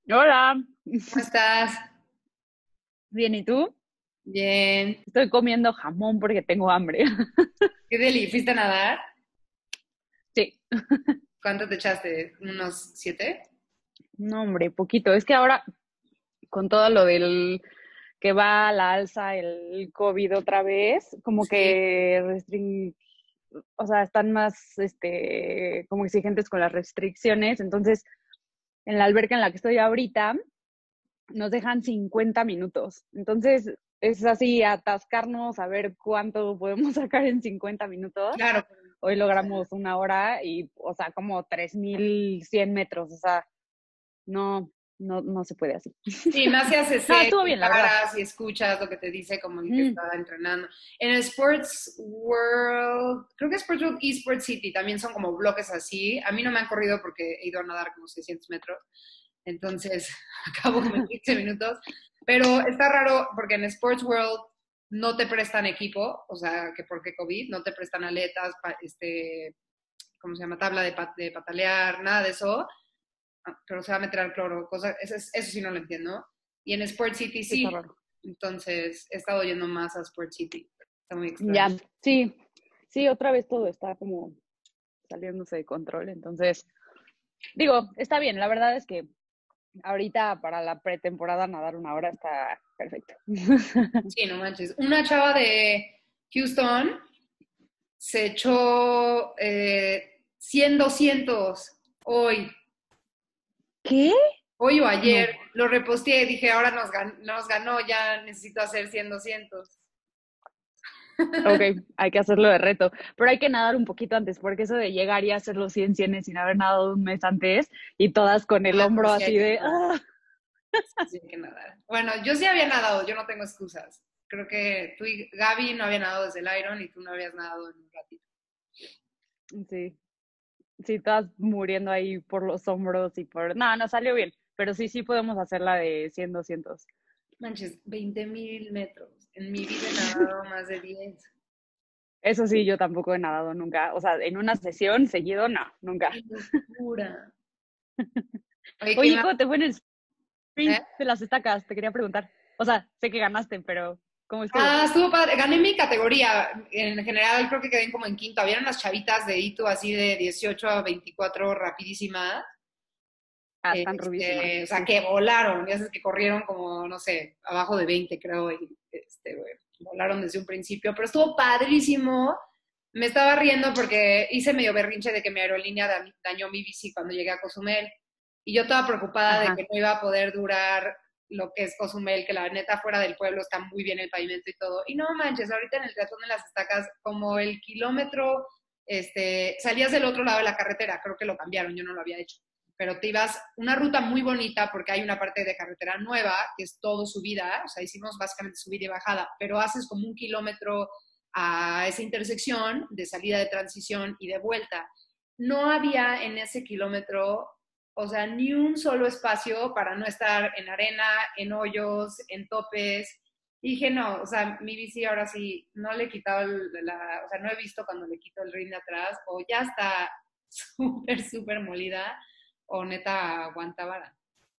Hola, ¿Cómo estás? bien, ¿y tú? Bien. Estoy comiendo jamón porque tengo hambre. ¿Qué deli? ¿Fuiste a nadar? Sí, ¿Cuánto te echaste? ¿Unos 7? no, hombre, poquito. Es que ahora, con todo lo del que va a la alza el COVID otra vez, como Sí. que o sea, están más, como exigentes con las restricciones. Entonces, en la alberca en la que estoy ahorita, nos dejan 50 minutos. Entonces, es así, atascarnos a ver cuánto podemos sacar en 50 minutos. Claro. Hoy O sea, logramos una hora y, o sea, como 3100 metros, o sea, no se puede así. sí, más se hace No, seco estuvo y bien, la verdad. paras y escuchas lo que te dice como el que Mm, está entrenando. En el Sports World, creo que Sports World y Sports City también son como bloques así. A mí no me han corrido porque he ido a nadar como 600 metros, entonces acabo como en 15 minutos. Pero está raro porque en Sports World no te prestan equipo, o sea, que porque COVID, no te prestan aletas, ¿cómo se llama? Tabla de patalear, nada de eso, pero se va a meter al cloro, eso sí no lo entiendo. Y en Sport City sí, está sí, raro. entonces he estado yendo más a Sport City, está muy Ya, extraño. sí, sí, otra vez todo está como saliéndose de control. Entonces, digo, está bien, la verdad es que ahorita para la pretemporada nadar una hora está perfecto. Sí, no manches. Una chava de Houston se echó 100, 200 hoy, ¿Qué? hoy o No. ayer. Lo reposteé y dije, ahora nos ganó, ya necesito hacer 100, 200. Ok, hay que hacerlo de reto, pero hay que nadar un poquito antes, porque eso de llegar y hacer los 100 cienes sin haber nadado un mes antes y todas con el Ah, hombro pues sí hay así que de, nadar. ¡ah! Sí, sí hay que nadar. Bueno, yo sí había nadado, yo no tengo excusas. Creo que tú y Gaby no habían nadado desde el Iron y tú no habías nadado en un ratito. Sí, sí, todas muriendo ahí por los hombros y por... No, no salió bien, pero sí, sí podemos hacerla de 100, 200. Manches, 20,000 metros. En mi vida he nadado más de 10. Eso sí, yo tampoco he nadado nunca, o sea, en una sesión seguido, no, nunca. ¡Qué locura! Oye, ¿qué Oye, más? ¿cómo te fue en el ¿Eh? sprint de las estacas? Te quería preguntar. O sea, sé que ganaste, pero ¿cómo estuvo? Estuvo padre. Gané mi categoría. En general creo que quedé como en quinto. Habían unas chavitas de hito así de 18 a 24 rapidísimas. Ah, están rubísimas, O sea, sí. que volaron, ya sabes que corrieron como, no sé, abajo de 20 creo, y volaron desde un principio, pero estuvo padrísimo. Me estaba riendo porque hice medio berrinche de que mi aerolínea dañó mi bici cuando llegué a Cozumel, y yo estaba preocupada de Ajá. que no iba a poder durar lo que es Cozumel, que la neta fuera del pueblo está muy bien el pavimento y todo. Y no manches, ahorita en el Teatrón de las Estacas, como el kilómetro, salías del otro lado de la carretera, creo que lo cambiaron, yo no lo había hecho, pero te ibas una ruta muy bonita porque hay una parte de carretera nueva que es todo subida, o sea, hicimos básicamente subida y bajada, pero haces como un kilómetro a esa intersección de salida de transición y de vuelta. No había en ese kilómetro, o sea, ni un solo espacio para no estar en arena, en hoyos, en topes. Y dije, no, o sea, mi bici ahora sí, no le he quitado o sea, no he visto cuando le quito el ring de atrás, o ya está súper, súper molida, o neta aguanta vara.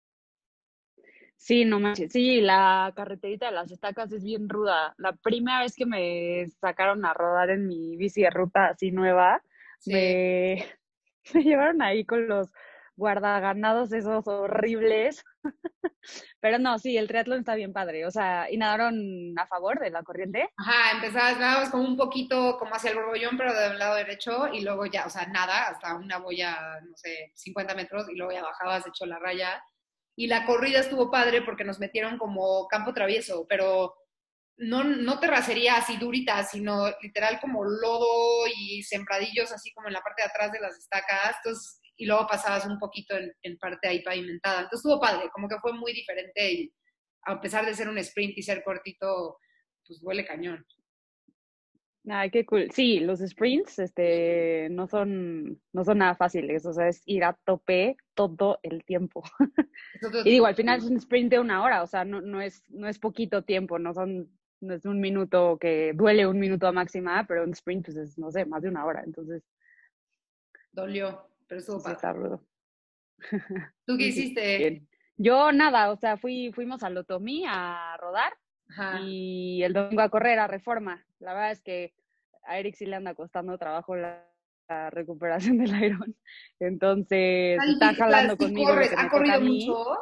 Sí, no manches. Sí, la carreterita de las estacas es bien ruda. La primera vez que me sacaron a rodar en mi bici de ruta así nueva, Sí, me, me llevaron ahí con los guardaganados esos horribles. Pero no, sí, el triatlón está bien padre. O sea, ¿y nadaron a favor de la corriente? ajá, empezabas, nadabas como un poquito como hacia el borbollón, pero del lado derecho, y luego ya, o sea, nada, hasta una boya, no sé, 50 metros, y luego ya bajabas hecho la raya. Y la corrida estuvo padre porque nos metieron como campo travieso, pero no terracería así durita, sino literal como lodo y sembradillos así como en la parte de atrás de las estacas. Entonces, y luego pasabas un poquito en parte ahí pavimentada. Entonces estuvo padre, como que fue muy diferente y a pesar de ser un sprint y ser cortito, pues huele cañón. Ay, qué cool. Sí, los sprints, no son nada fáciles. O sea, es ir a tope todo el tiempo. Es otro Y digo, tipo al final es de... un sprint de una hora, o sea, no es poquito tiempo, no es un minuto que duele un minuto a máxima, pero un sprint, pues es, no sé, más de una hora, entonces Dolió, pero estuvo sí padre. está rudo. ¿Tú qué hiciste? Bien. Yo nada, o sea, fuimos al Otomí a rodar Ajá. y el domingo a correr a Reforma. La verdad es que a Eric sí le anda costando trabajo la recuperación del Iron. Entonces, Está está difícil, o sea, jalando si conmigo lo corres, que ¿ha me toca a corrido mí. mucho?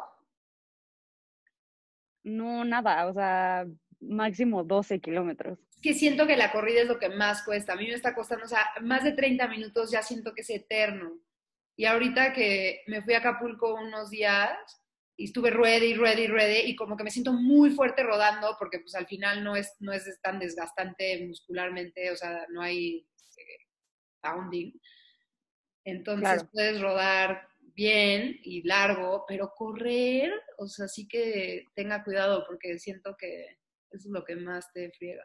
No, nada, o sea, máximo 12 kilómetros. Es que siento que la corrida es lo que más cuesta. A mí me está costando, o sea, más de 30 minutos ya siento que es eterno. Y ahorita que me fui a Acapulco unos días y estuve ruede y ruede y ruede y como que me siento muy fuerte rodando porque pues al final no es tan desgastante muscularmente, o sea, no hay pounding. Entonces Claro. puedes rodar bien y largo, pero correr, o sea, sí que tenga cuidado porque siento que eso es lo que más te friega.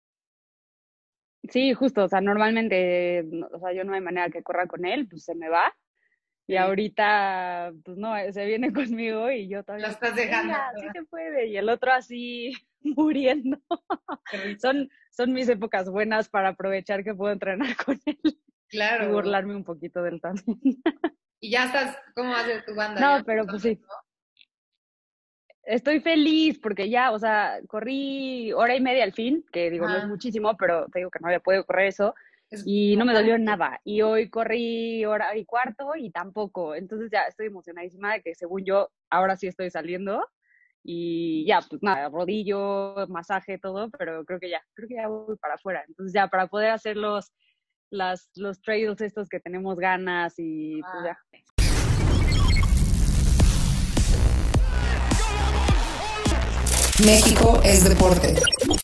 Sí, justo, o sea, normalmente, o sea, yo no hay manera que corra con él, pues se me va. Y Sí, ahorita, pues no, se viene conmigo y yo lo todavía, estás dejando. venga, sí se puede. Y el otro así muriendo. Qué risa. Son mis épocas buenas para aprovechar que puedo entrenar con él y Claro. burlarme un poquito del también. Y ya estás, ¿cómo haces tu banda? Ya No, no pero pues corres, sí, ¿no? estoy feliz porque ya, o sea, corrí hora y media al fin, que digo, no es Ajá. muchísimo, pero te digo que no había podido correr eso Es y no me dolió bastante. nada. Y hoy corrí hora y cuarto y tampoco. Entonces ya estoy emocionadísima de que según yo, ahora sí estoy saliendo y ya, pues nada, rodillo, masaje, todo, pero creo que ya voy para afuera. Entonces ya, para poder hacer los trails estos que tenemos ganas y pues Ah. ya. México es deporte.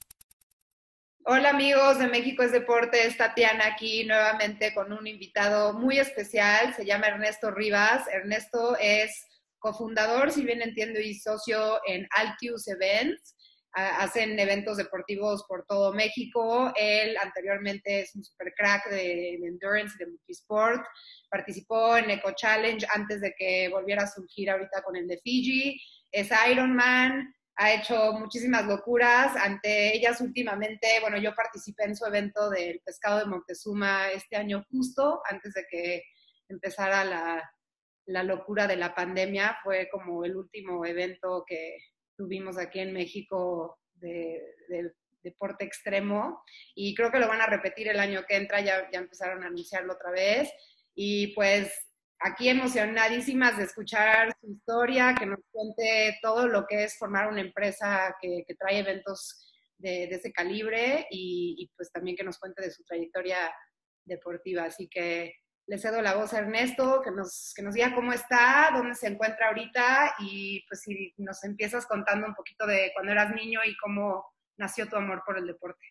Hola amigos de México es Deporte, es Tatiana aquí nuevamente con un invitado muy especial, se llama Ernesto Rivas. Ernesto es cofundador, si bien entiendo, y socio en Altius Events. Hacen eventos deportivos por todo México. Él anteriormente es un super crack de endurance y de multisport. Participó en Eco Challenge antes de que volviera a surgir ahorita con el de Fiji. Es Ironman, ha hecho muchísimas locuras. Ante ellas últimamente, bueno, yo participé en su evento del pescado de Moctezuma este año justo antes de que empezara la locura de la pandemia. Fue como el último evento que tuvimos aquí en México de deporte extremo y creo que lo van a repetir el año que entra, ya empezaron a anunciarlo otra vez y pues aquí emocionadísimas de escuchar su historia, que nos cuente todo lo que es formar una empresa que trae eventos de ese calibre y pues también que nos cuente de su trayectoria deportiva. Así que le cedo la voz a Ernesto, que nos diga cómo está, dónde se encuentra ahorita y pues si nos empiezas contando un poquito de cuando eras niño y cómo nació tu amor por el deporte.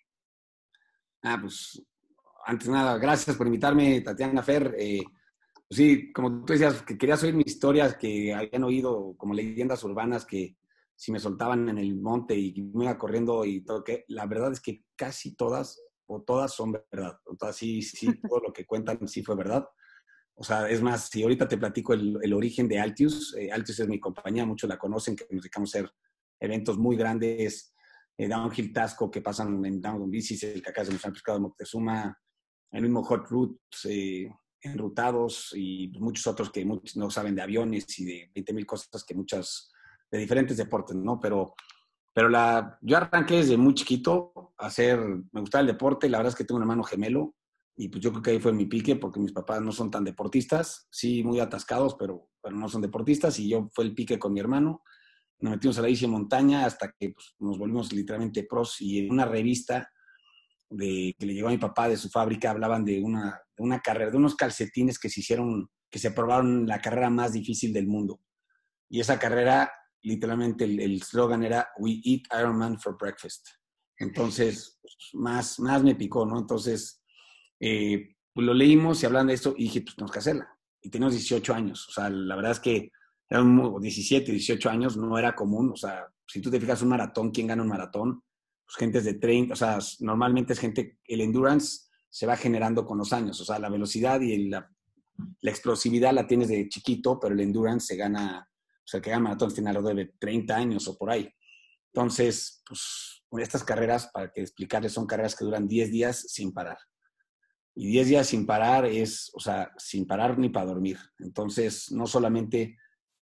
Pues antes de nada, gracias por invitarme, Tatiana Fer. Pues sí, como tú decías, que querías oír mis historias que habían oído como leyendas urbanas que si me soltaban en el monte y me iba corriendo y todo, que la verdad es que casi todas o todas son verdad. O todas, sí, sí, todo lo que cuentan sí fue verdad. O sea, es más, si ahorita te platico el origen de Altius, Altius es mi compañía, muchos la conocen, que nos dedicamos a hacer eventos muy grandes, Downhill Tasco, que pasan en Downhill Bicis, el que acá se el pescado de Moctezuma, el mismo Hot Routes, enrutados y muchos otros que muchos no saben de aviones y de 20,000 cosas que muchas, de diferentes deportes, ¿no? Pero yo arranqué desde muy chiquito a hacer, me gustaba el deporte, la verdad es que tengo un hermano gemelo y pues yo creo que ahí fue mi pique porque mis papás no son tan deportistas, sí muy atascados, pero no son deportistas y yo fue el pique con mi hermano. Nos metimos a la bici en montaña hasta que pues, nos volvimos literalmente pros y en una revista que le llegó a mi papá de su fábrica hablaban de una carrera, de unos calcetines que se hicieron, que se probaron la carrera más difícil del mundo. Y esa carrera, literalmente, el slogan era We eat Iron Man for breakfast. Entonces, pues, más me picó, ¿no? Entonces, pues lo leímos y hablan de esto y dije, pues tenemos que hacerla. Y teníamos 18 años. O sea, la verdad es que eran 17, 18 años, no era común. O sea, si tú te fijas un maratón, ¿quién gana un maratón? Pues gente de 30, o sea, normalmente es gente, el endurance se va generando con los años. O sea, la velocidad y la explosividad la tienes de chiquito, pero el endurance se gana, o sea, el que gana maratón tiene alrededor de 30 años o por ahí. Entonces, pues, estas carreras, para que explicarles, son carreras que duran 10 días sin parar. Y 10 días sin parar es, o sea, sin parar ni para dormir. Entonces, no solamente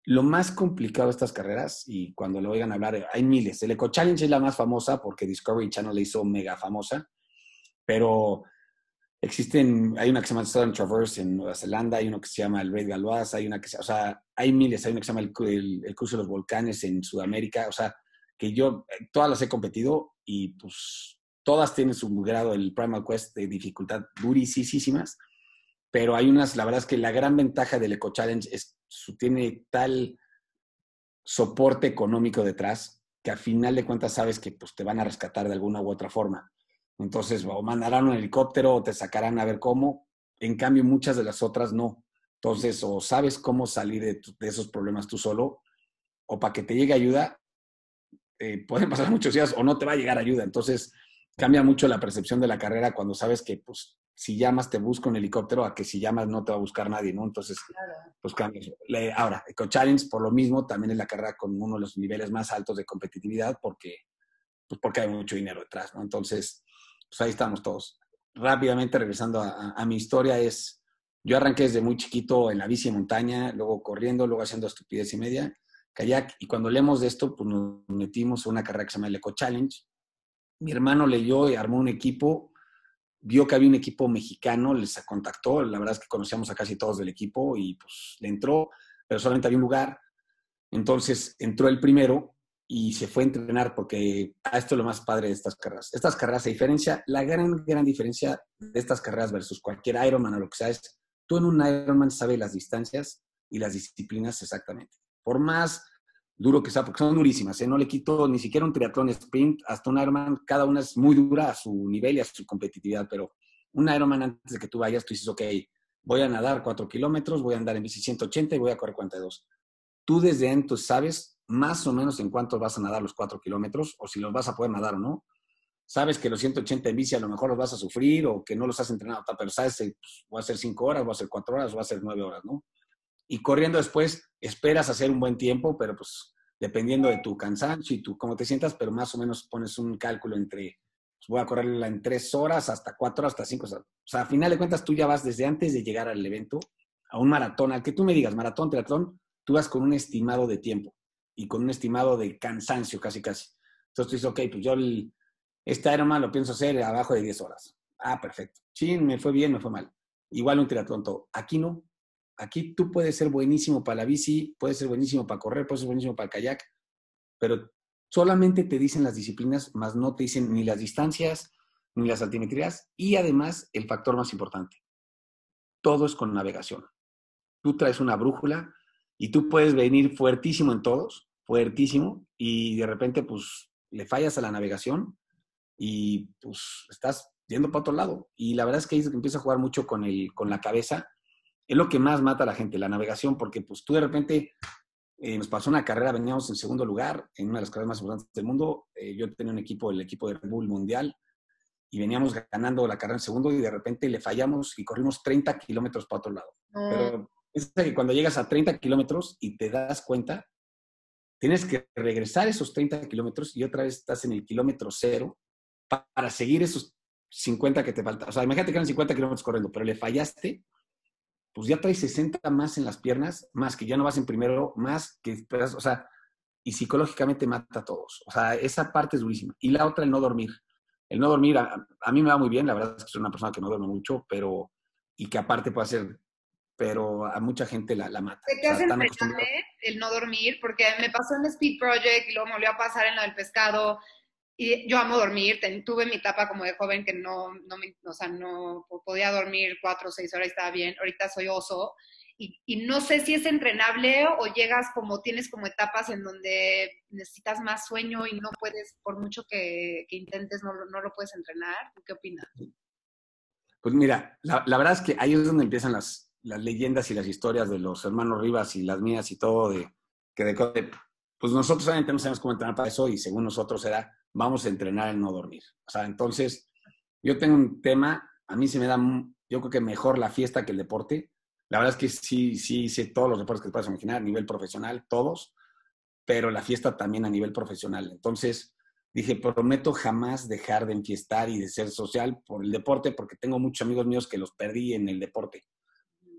lo más complicado de estas carreras, y cuando lo oigan hablar, hay miles. El Eco Challenge es la más famosa porque Discovery Channel la hizo mega famosa, pero hay una que se llama Southern Traverse en Nueva Zelanda, hay uno que se llama el Great Galois, o sea, hay miles, hay una que se llama el Cruce de los Volcanes en Sudamérica, o sea, que yo, todas las he competido y pues todas tienen su grado, el Primal Quest de dificultad durísimas, pero hay unas, la verdad es que la gran ventaja del Eco Challenge es tiene tal soporte económico detrás que al final de cuentas sabes que pues, te van a rescatar de alguna u otra forma. Entonces, o mandarán un helicóptero o te sacarán a ver cómo. En cambio, muchas de las otras no. Entonces, o sabes cómo salir de esos problemas tú solo, o para que te llegue ayuda, pueden pasar muchos días o no te va a llegar ayuda. Entonces, cambia mucho la percepción de la carrera cuando sabes que, pues, si llamas te busca un helicóptero a que si llamas no te va a buscar nadie, ¿no? Entonces, pues cambia. Ahora, Eco Challenge, por lo mismo, también es la carrera con uno de los niveles más altos de competitividad porque hay mucho dinero detrás, ¿no? Entonces, pues ahí estamos todos. Rápidamente, regresando a mi historia, yo arranqué desde muy chiquito en la bici de montaña, luego corriendo, luego haciendo estupidez y media, kayak, y cuando leemos de esto, pues nos metimos a una carrera que se llama el Eco Challenge. Mi hermano leyó y armó un equipo, vio que había un equipo mexicano, les contactó, la verdad es que conocíamos a casi todos del equipo y pues le entró, pero solamente había un lugar. Entonces entró el primero y se fue a entrenar porque esto es lo más padre de estas carreras. Estas carreras se diferencia, la gran diferencia de estas carreras versus cualquier Ironman o lo que sea es, tú en un Ironman sabes las distancias y las disciplinas exactamente. Por más duro que sea, porque son durísimas, ¿eh? No le quito ni siquiera un triatlón sprint, hasta un Ironman, cada una es muy dura a su nivel y a su competitividad, pero un Ironman antes de que tú vayas, tú dices, ok, voy a nadar 4 kilómetros, voy a andar en bici 180 y voy a correr 42. Tú desde antes sabes más o menos en cuánto vas a nadar los 4 kilómetros o si los vas a poder nadar o no. Sabes que los 180 en bici a lo mejor los vas a sufrir o que no los has entrenado, pero sabes, pues, voy a hacer 5 horas, voy a hacer 4 horas, voy a hacer 9 horas, ¿no? Y corriendo después esperas hacer un buen tiempo, pero pues dependiendo de tu cansancio y cómo te sientas, pero más o menos pones un cálculo entre, pues, voy a correrla en 3 horas, hasta 4 horas, hasta 5 horas. O sea, a final de cuentas tú ya vas desde antes de llegar al evento a un maratón, al que tú me digas, maratón, triatlón, tú vas con un estimado de tiempo y con un estimado de cansancio casi. Entonces tú dices, ok, pues yo este Ironman lo pienso hacer abajo de 10 horas. Ah, perfecto. Sí, me fue bien, me fue mal. Igual un triatlón todo. Aquí no. Aquí tú puedes ser buenísimo para la bici, puedes ser buenísimo para correr, puedes ser buenísimo para el kayak, pero solamente te dicen las disciplinas, más no te dicen ni las distancias, ni las altimetrías, y además el factor más importante, todo es con navegación. Tú traes una brújula y tú puedes venir fuertísimo en todos, fuertísimo, y de repente pues le fallas a la navegación y pues estás yendo para otro lado. Y la verdad es que ahí empieza a jugar mucho con la cabeza. Es lo que más mata a la gente, la navegación, porque pues tú de repente nos pasó una carrera, veníamos en segundo lugar, en una de las carreras más importantes del mundo. Yo tenía un equipo, el equipo de Red Bull Mundial, y veníamos ganando la carrera en segundo y de repente le fallamos y corrimos 30 kilómetros para otro lado. Pero es que cuando llegas a 30 kilómetros y te das cuenta, tienes que regresar esos 30 kilómetros y otra vez estás en el kilómetro cero para seguir esos 50 que te faltan. O sea, imagínate que eran 50 kilómetros corriendo, pero le fallaste, pues ya traes 60 más en las piernas, más que ya no vas en primero, más que, o sea, y psicológicamente mata a todos. O sea, esa parte es durísima. Y la otra, el no dormir. El no dormir, a mí me va muy bien, la verdad es que soy una persona que no duerme mucho, pero, y que aparte puede ser, pero a mucha gente la mata. ¿Te O sea, hace están acostumbrados. entrenable el no dormir? Porque me pasó en Speed Project y luego me volvió a pasar en la del pescado. Y yo amo dormir, tuve mi etapa como de joven que o sea, no podía dormir 4 o 6 horas y estaba bien. Ahorita soy oso y no sé si es entrenable o llegas como, tienes como etapas en donde necesitas más sueño y no puedes, por mucho que intentes, no lo puedes entrenar. ¿Tú qué opinas? Pues mira, la verdad es que ahí es donde empiezan las leyendas y las historias de los hermanos Rivas y las mías y todo, pues nosotros obviamente no sabemos cómo entrenar para eso y según nosotros era, vamos a entrenar en no dormir. O sea, entonces, yo tengo un tema, a mí se me da, yo creo que mejor la fiesta que el deporte. La verdad es que sí hice todos los deportes que te puedes imaginar, a nivel profesional, todos, pero la fiesta también a nivel profesional. Entonces, dije, prometo jamás dejar de enfiestar y de ser social por el deporte, porque tengo muchos amigos míos que los perdí en el deporte.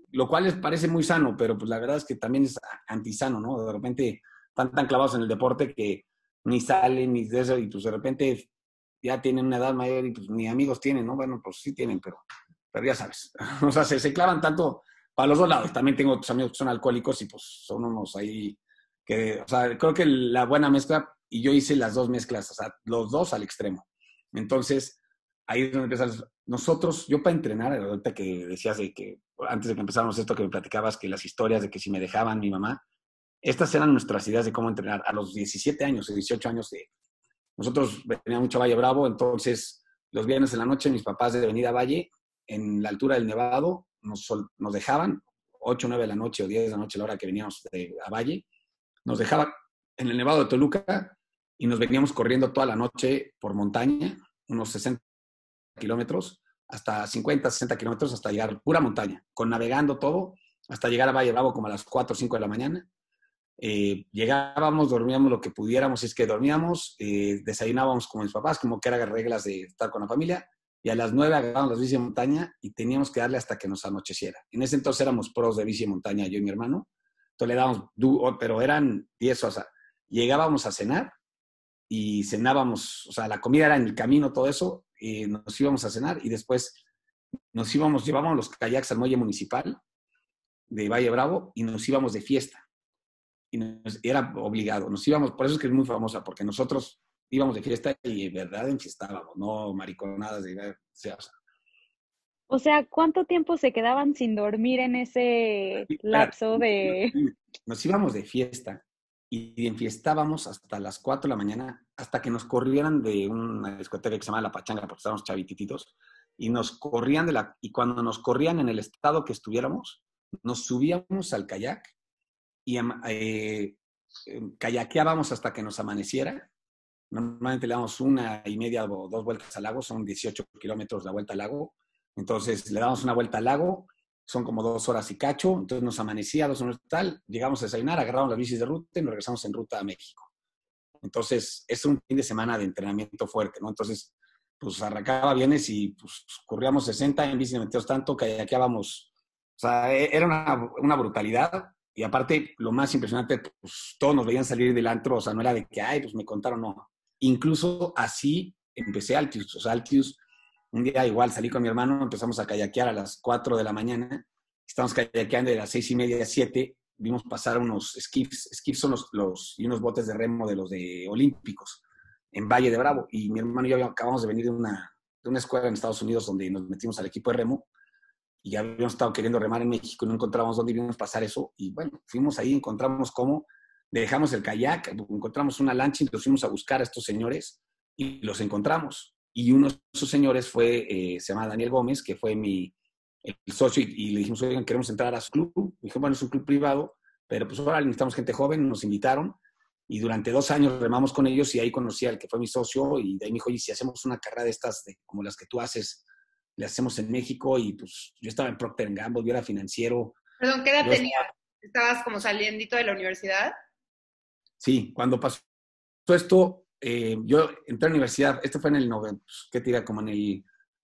lo cual les parece muy sano, pero pues la verdad es que también es antisano, ¿no? De repente están tan clavados en el deporte que ni salen ni de eso, y pues de repente ya tienen una edad mayor y pues ni amigos tienen, ¿no? Bueno, pues sí tienen, pero ya sabes. O sea, se clavan tanto para los dos lados. También tengo otros amigos que son alcohólicos y pues son unos ahí que, o sea, creo que la buena mezcla, y yo hice las dos mezclas, o sea, los dos al extremo. Entonces, ahí es donde empiezas. Nosotros, yo para entrenar, ahorita que decías de que, antes de que empezáramos esto que me platicabas, que las historias de que si me dejaban mi mamá, estas eran nuestras ideas de cómo entrenar. A los 17 años, 18 años, nosotros veníamos mucho a Valle Bravo, entonces los viernes en la noche mis papás de Avenida Valle, en la altura del Nevado, nos dejaban, 8, 9 de la noche o 10 de la noche, la hora que veníamos a Valle, nos dejaban en el Nevado de Toluca y nos veníamos corriendo toda la noche por montaña, unos 60 kilómetros, hasta 50, 60 kilómetros, hasta llegar pura montaña, con navegando todo, hasta llegar a Valle Bravo como a las 4 o 5 de la mañana. Llegábamos, dormíamos lo que pudiéramos, si es que dormíamos, desayunábamos con mis papás, como que eran reglas de estar con la familia, y a las 9 agarrábamos las bici de montaña y teníamos que darle hasta que nos anocheciera. En ese entonces éramos pros de bici de montaña, yo y mi hermano, entonces le dábamos, pero eran 10, o sea, llegábamos a cenar y cenábamos, o sea, la comida era en el camino, todo eso, y nos íbamos a cenar y después llevábamos los kayaks al muelle municipal de Valle Bravo y nos íbamos de fiesta. Y era obligado, nos íbamos, por eso es que es muy famosa, porque nosotros íbamos de fiesta y de verdad enfiestábamos, no mariconadas, O sea, ¿cuánto tiempo se quedaban sin dormir en ese espérate, lapso de... nos íbamos de fiesta y enfiestábamos hasta las 4 de la mañana, hasta que nos corrieran de una discoteca que se llama La Pachanga, porque estábamos chavitititos, y nos corrían y cuando nos corrían en el estado que estuviéramos, nos subíamos al kayak y kayakeábamos hasta que nos amaneciera. Normalmente le damos 1.5 o 2 vueltas al lago, son 18 kilómetros la vuelta al lago. Entonces le damos una vuelta al lago, son como 2 horas y cacho, entonces nos amanecía 2 horas tal, llegamos a desayunar, agarramos las bicis de ruta y nos regresamos en ruta a México. Entonces es un fin de semana de entrenamiento fuerte, ¿no? Entonces, pues arrancaba viernes y pues corríamos 60, en bici metíamos tanto, kayakeábamos, o sea, era una brutalidad. Y aparte, lo más impresionante, pues todos nos veían salir del antro, o sea, no era de que, ay, pues me contaron, no. Incluso así empecé Altius, o sea, Altius, un día igual salí con mi hermano, empezamos a kayakear a las 4 de la mañana, estábamos kayakeando de las 6:30 a 7, vimos pasar unos skiffs son y unos botes de remo de los de olímpicos, en Valle de Bravo, y mi hermano y yo acabamos de venir de una escuela en Estados Unidos donde nos metimos al equipo de remo, y ya habíamos estado queriendo remar en México y no encontrábamos dónde íbamos a pasar eso. Y bueno, fuimos ahí, encontramos cómo, dejamos el kayak, encontramos una lancha y nos fuimos a buscar a estos señores y los encontramos. Y uno de esos señores se llama Daniel Gómez, que fue el socio, y le dijimos, oigan, queremos entrar a su club. Y dijo, bueno, es un club privado, pero pues ahora necesitamos gente joven, nos invitaron. Y durante 2 años remamos con ellos y ahí conocí al que fue mi socio y de ahí me dijo, oye, si hacemos una carrera de estas, como las que tú haces, le hacemos en México, y pues yo estaba en Procter & Gamble, yo era financiero. Perdón, ¿qué edad Yo tenías? ¿Estabas como saliendito de la universidad? Sí, cuando pasó esto, yo entré a la universidad, esto fue en el 90, ¿qué te diga? Como en el...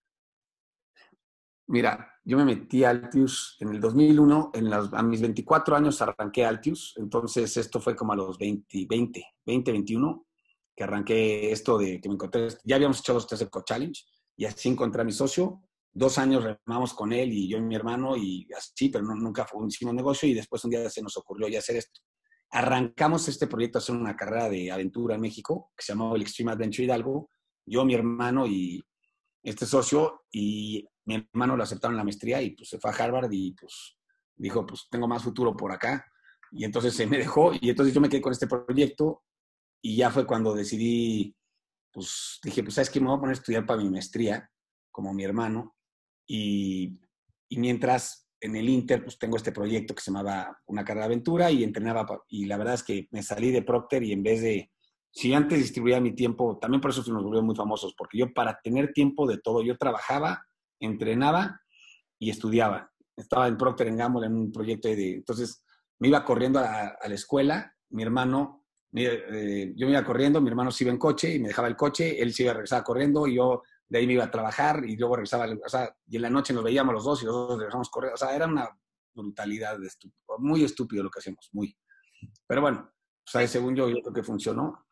Mira, yo me metí a Altius en el 2001, a mis 24 años arranqué Altius, entonces esto fue como a los 20, 21, que arranqué esto de que me encontré, ya habíamos hecho 2 Eco Challenge, y así encontré a mi socio. 2 años remamos con él y yo y mi hermano y así, pero nunca hicimos negocio, y después un día se nos ocurrió ya hacer esto. Arrancamos este proyecto a hacer una carrera de aventura en México que se llamaba el Extreme Adventure Hidalgo. Yo, mi hermano y este socio, y mi hermano lo aceptaron en la maestría y pues se fue a Harvard y pues dijo, pues tengo más futuro por acá. Y entonces se me dejó y entonces yo me quedé con este proyecto y ya fue cuando decidí, pues dije, pues sabes qué, me voy a poner a estudiar para mi maestría como mi hermano. Y mientras en el Inter, pues tengo este proyecto que se llamaba Una Carrera de Aventura y entrenaba, y la verdad es que me salí de Procter y en vez de, si antes distribuía mi tiempo, también por eso nos volvimos muy famosos, porque yo para tener tiempo de todo, yo trabajaba, entrenaba y estudiaba. Estaba en Procter & Gamble en un proyecto entonces me iba corriendo a la escuela, mi hermano, yo me iba corriendo, mi hermano se iba en coche y me dejaba el coche, él se iba a regresar corriendo y yo de ahí me iba a trabajar y luego regresaba, o sea, y en la noche nos veíamos los dos y los dos regresamos corriendo, o sea, era una brutalidad, muy estúpido lo que hacemos, muy. Pero bueno, o sea, según yo creo que funcionó.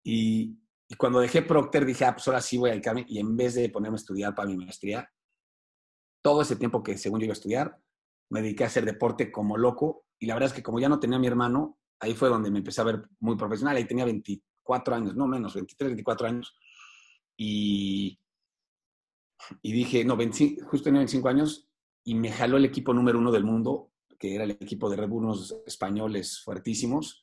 Y cuando dejé Procter dije, pues ahora sí voy a dedicarme, y en vez de ponerme a estudiar para mi maestría, todo ese tiempo que según yo iba a estudiar, me dediqué a hacer deporte como loco, y la verdad es que como ya no tenía a mi hermano, ahí fue donde me empecé a ver muy profesional, ahí tenía 24 años, no menos, 23, 24 años, y, y dije, no, 25, justo tenía 25 años, y me jaló el equipo número 1 del mundo, que era el equipo de Red Bull, unos españoles fuertísimos,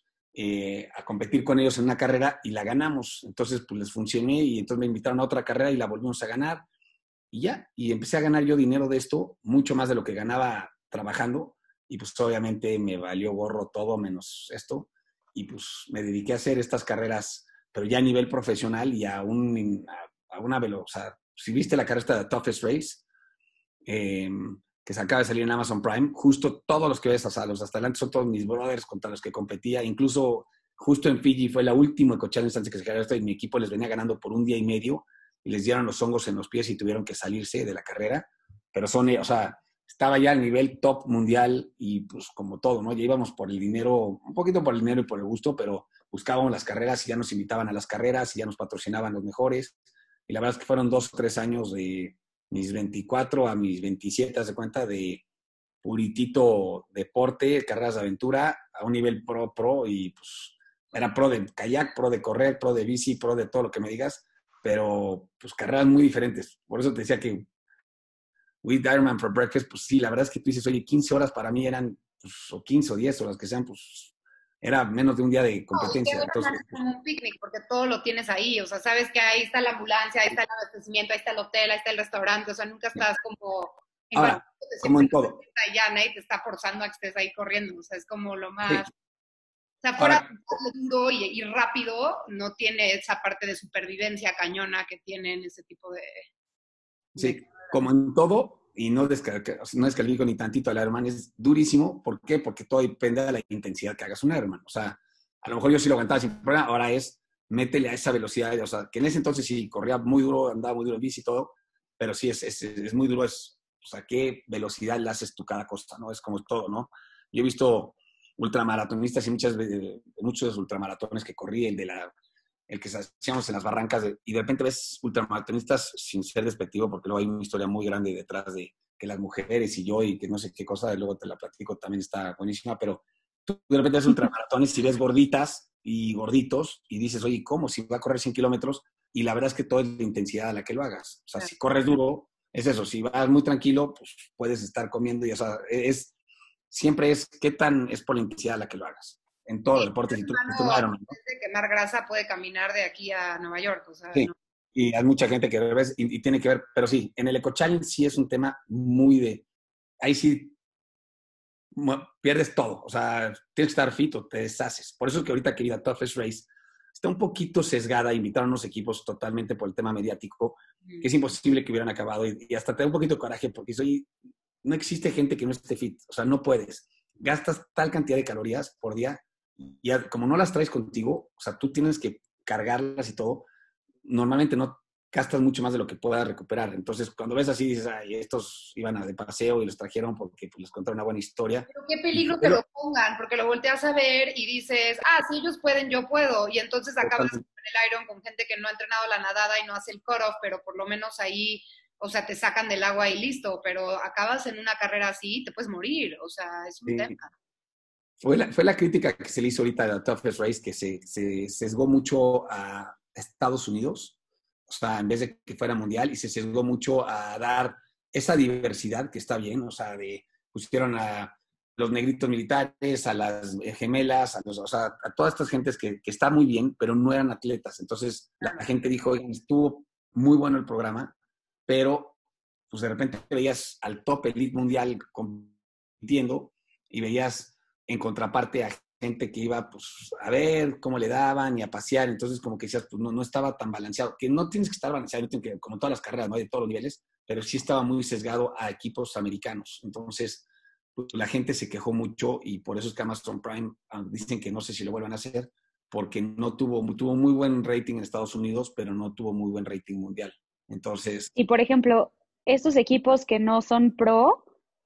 a competir con ellos en una carrera y la ganamos. Entonces, pues les funcioné y entonces me invitaron a otra carrera y la volvimos a ganar. Y ya, y empecé a ganar yo dinero de esto, mucho más de lo que ganaba trabajando. Y pues obviamente me valió gorro todo menos esto. Y pues me dediqué a hacer estas carreras, pero ya a nivel profesional y a una velocidad. O sea, si viste la carrera de Toughest Race, eh, que se acaba de salir en Amazon Prime, justo todos los que ves, o sea, los hasta adelante son todos mis brothers contra los que competía, incluso justo en Fiji fue la última Eco-Challenge antes que se quedara esto y mi equipo les venía ganando por un día y medio y les dieron los hongos en los pies y tuvieron que salirse de la carrera, pero o sea, estaba ya al nivel top mundial y pues como todo, ¿no? Ya íbamos por el dinero, un poquito por el dinero y por el gusto, pero buscábamos las carreras y ya nos invitaban a las carreras y ya nos patrocinaban los mejores y la verdad es que fueron 2 o 3 años de mis 24 a mis 27, haz de cuenta, de puritito deporte, carreras de aventura, a un nivel pro, y pues era pro de kayak, pro de correr, pro de bici, pro de todo lo que me digas, pero pues carreras muy diferentes. Por eso te decía que with Ironman for Breakfast, pues sí, la verdad es que tú dices, oye, 15 horas para mí eran, pues, o 15 o 10 horas que sean, pues era menos de un día de No, y que competencia. Entonces, es como un picnic, porque todo lo tienes ahí, o sea, sabes que ahí está la ambulancia, ahí está el abastecimiento, ahí está el hotel, ahí está el restaurante, o sea, nunca estás como en cualquier ahora, momento te como en sientes todo. y ya nadie te está forzando a que estés ahí corriendo, o sea, es como lo más, Sí. o sea, fuera Ahora, de duro y rápido, no tiene esa parte de supervivencia cañona que tienen ese tipo de... sí, como en todo, y no descalifico ni tantito al Ironman, es durísimo. ¿Por qué? Porque todo depende de la intensidad que hagas un Ironman. O sea, a lo mejor yo sí lo aguantaba sin problema, ahora es métele a esa velocidad. O sea, que en ese entonces sí corría muy duro, andaba muy duro en bici y todo, pero sí es muy duro. O sea, qué velocidad le haces tú cada cosa, ¿no? Es como todo, ¿no? Yo he visto ultramaratonistas y muchos ultramaratones que corrí, el que hacíamos en las barrancas, y de repente ves ultramaratonistas, sin ser despectivo, porque luego hay una historia muy grande detrás de que las mujeres y yo y que no sé qué cosa, y luego te la platico, también está buenísima, pero tú de repente ves ultramaratones y ves gorditas y gorditos y dices, oye, ¿cómo? Si va a correr 100 kilómetros, y la verdad es que todo es la intensidad a la que lo hagas. O sea, si corres duro, es eso, si vas muy tranquilo, pues puedes estar comiendo y, o sea, siempre es qué tan es por la intensidad a la que lo hagas. En todo el deporte, si tú es un Ironman, ¿no? de quemar grasa puede caminar de aquí a Nueva York, o sea, Sí, no. y hay mucha gente que ves y tiene que ver, pero sí, en el Eco Challenge sí es un tema muy de, ahí sí pierdes todo, o sea, tienes que estar fit o te deshaces. Por eso es que ahorita, querida, Toughest Race está un poquito sesgada, invitaron a unos equipos totalmente por el tema mediático, que es imposible que hubieran acabado, y hasta te da un poquito de coraje porque soy, no existe gente que no esté fit, o sea, no puedes. Gastas tal cantidad de calorías por día y como no las traes contigo, o sea, tú tienes que cargarlas y todo, normalmente no gastas mucho más de lo que puedas recuperar. Entonces, cuando ves así, dices, ay, estos iban de paseo y los trajeron porque pues, les contaron una buena historia. Pero qué Y peligro fue que lo pongan, porque lo volteas a ver y dices, ah, si ellos pueden, yo puedo. Y entonces acabas en el Iron con gente que no ha entrenado la nadada y no hace el cut-off, pero por lo menos ahí, o sea, te sacan del agua y listo. Pero acabas en una carrera así y te puedes morir, o sea, es un tema. fue la crítica que se le hizo ahorita a la Toughest Race, que se sesgó mucho a Estados Unidos, o sea, en vez de que fuera mundial, y se sesgó mucho a dar esa diversidad que está bien, o sea, pusieron a los negritos militares, a las gemelas, o sea, a todas estas gentes que está muy bien, pero no eran atletas. Entonces la gente dijo, oigan, estuvo muy bueno el programa, pero pues de repente veías al top elite mundial compitiendo y veías en contraparte a gente que iba pues a ver cómo le daban y a pasear, entonces como que decías, pues no estaba tan balanceado, que no tienes que estar balanceado, como todas las carreras, ¿no? De todos los niveles, pero sí estaba muy sesgado a equipos americanos. Entonces pues, la gente se quejó mucho y por eso es que Amazon Prime dicen que no sé si lo vuelvan a hacer, porque tuvo muy buen rating en Estados Unidos, pero no tuvo muy buen rating mundial. Entonces, Y por ejemplo, estos equipos que no son pro,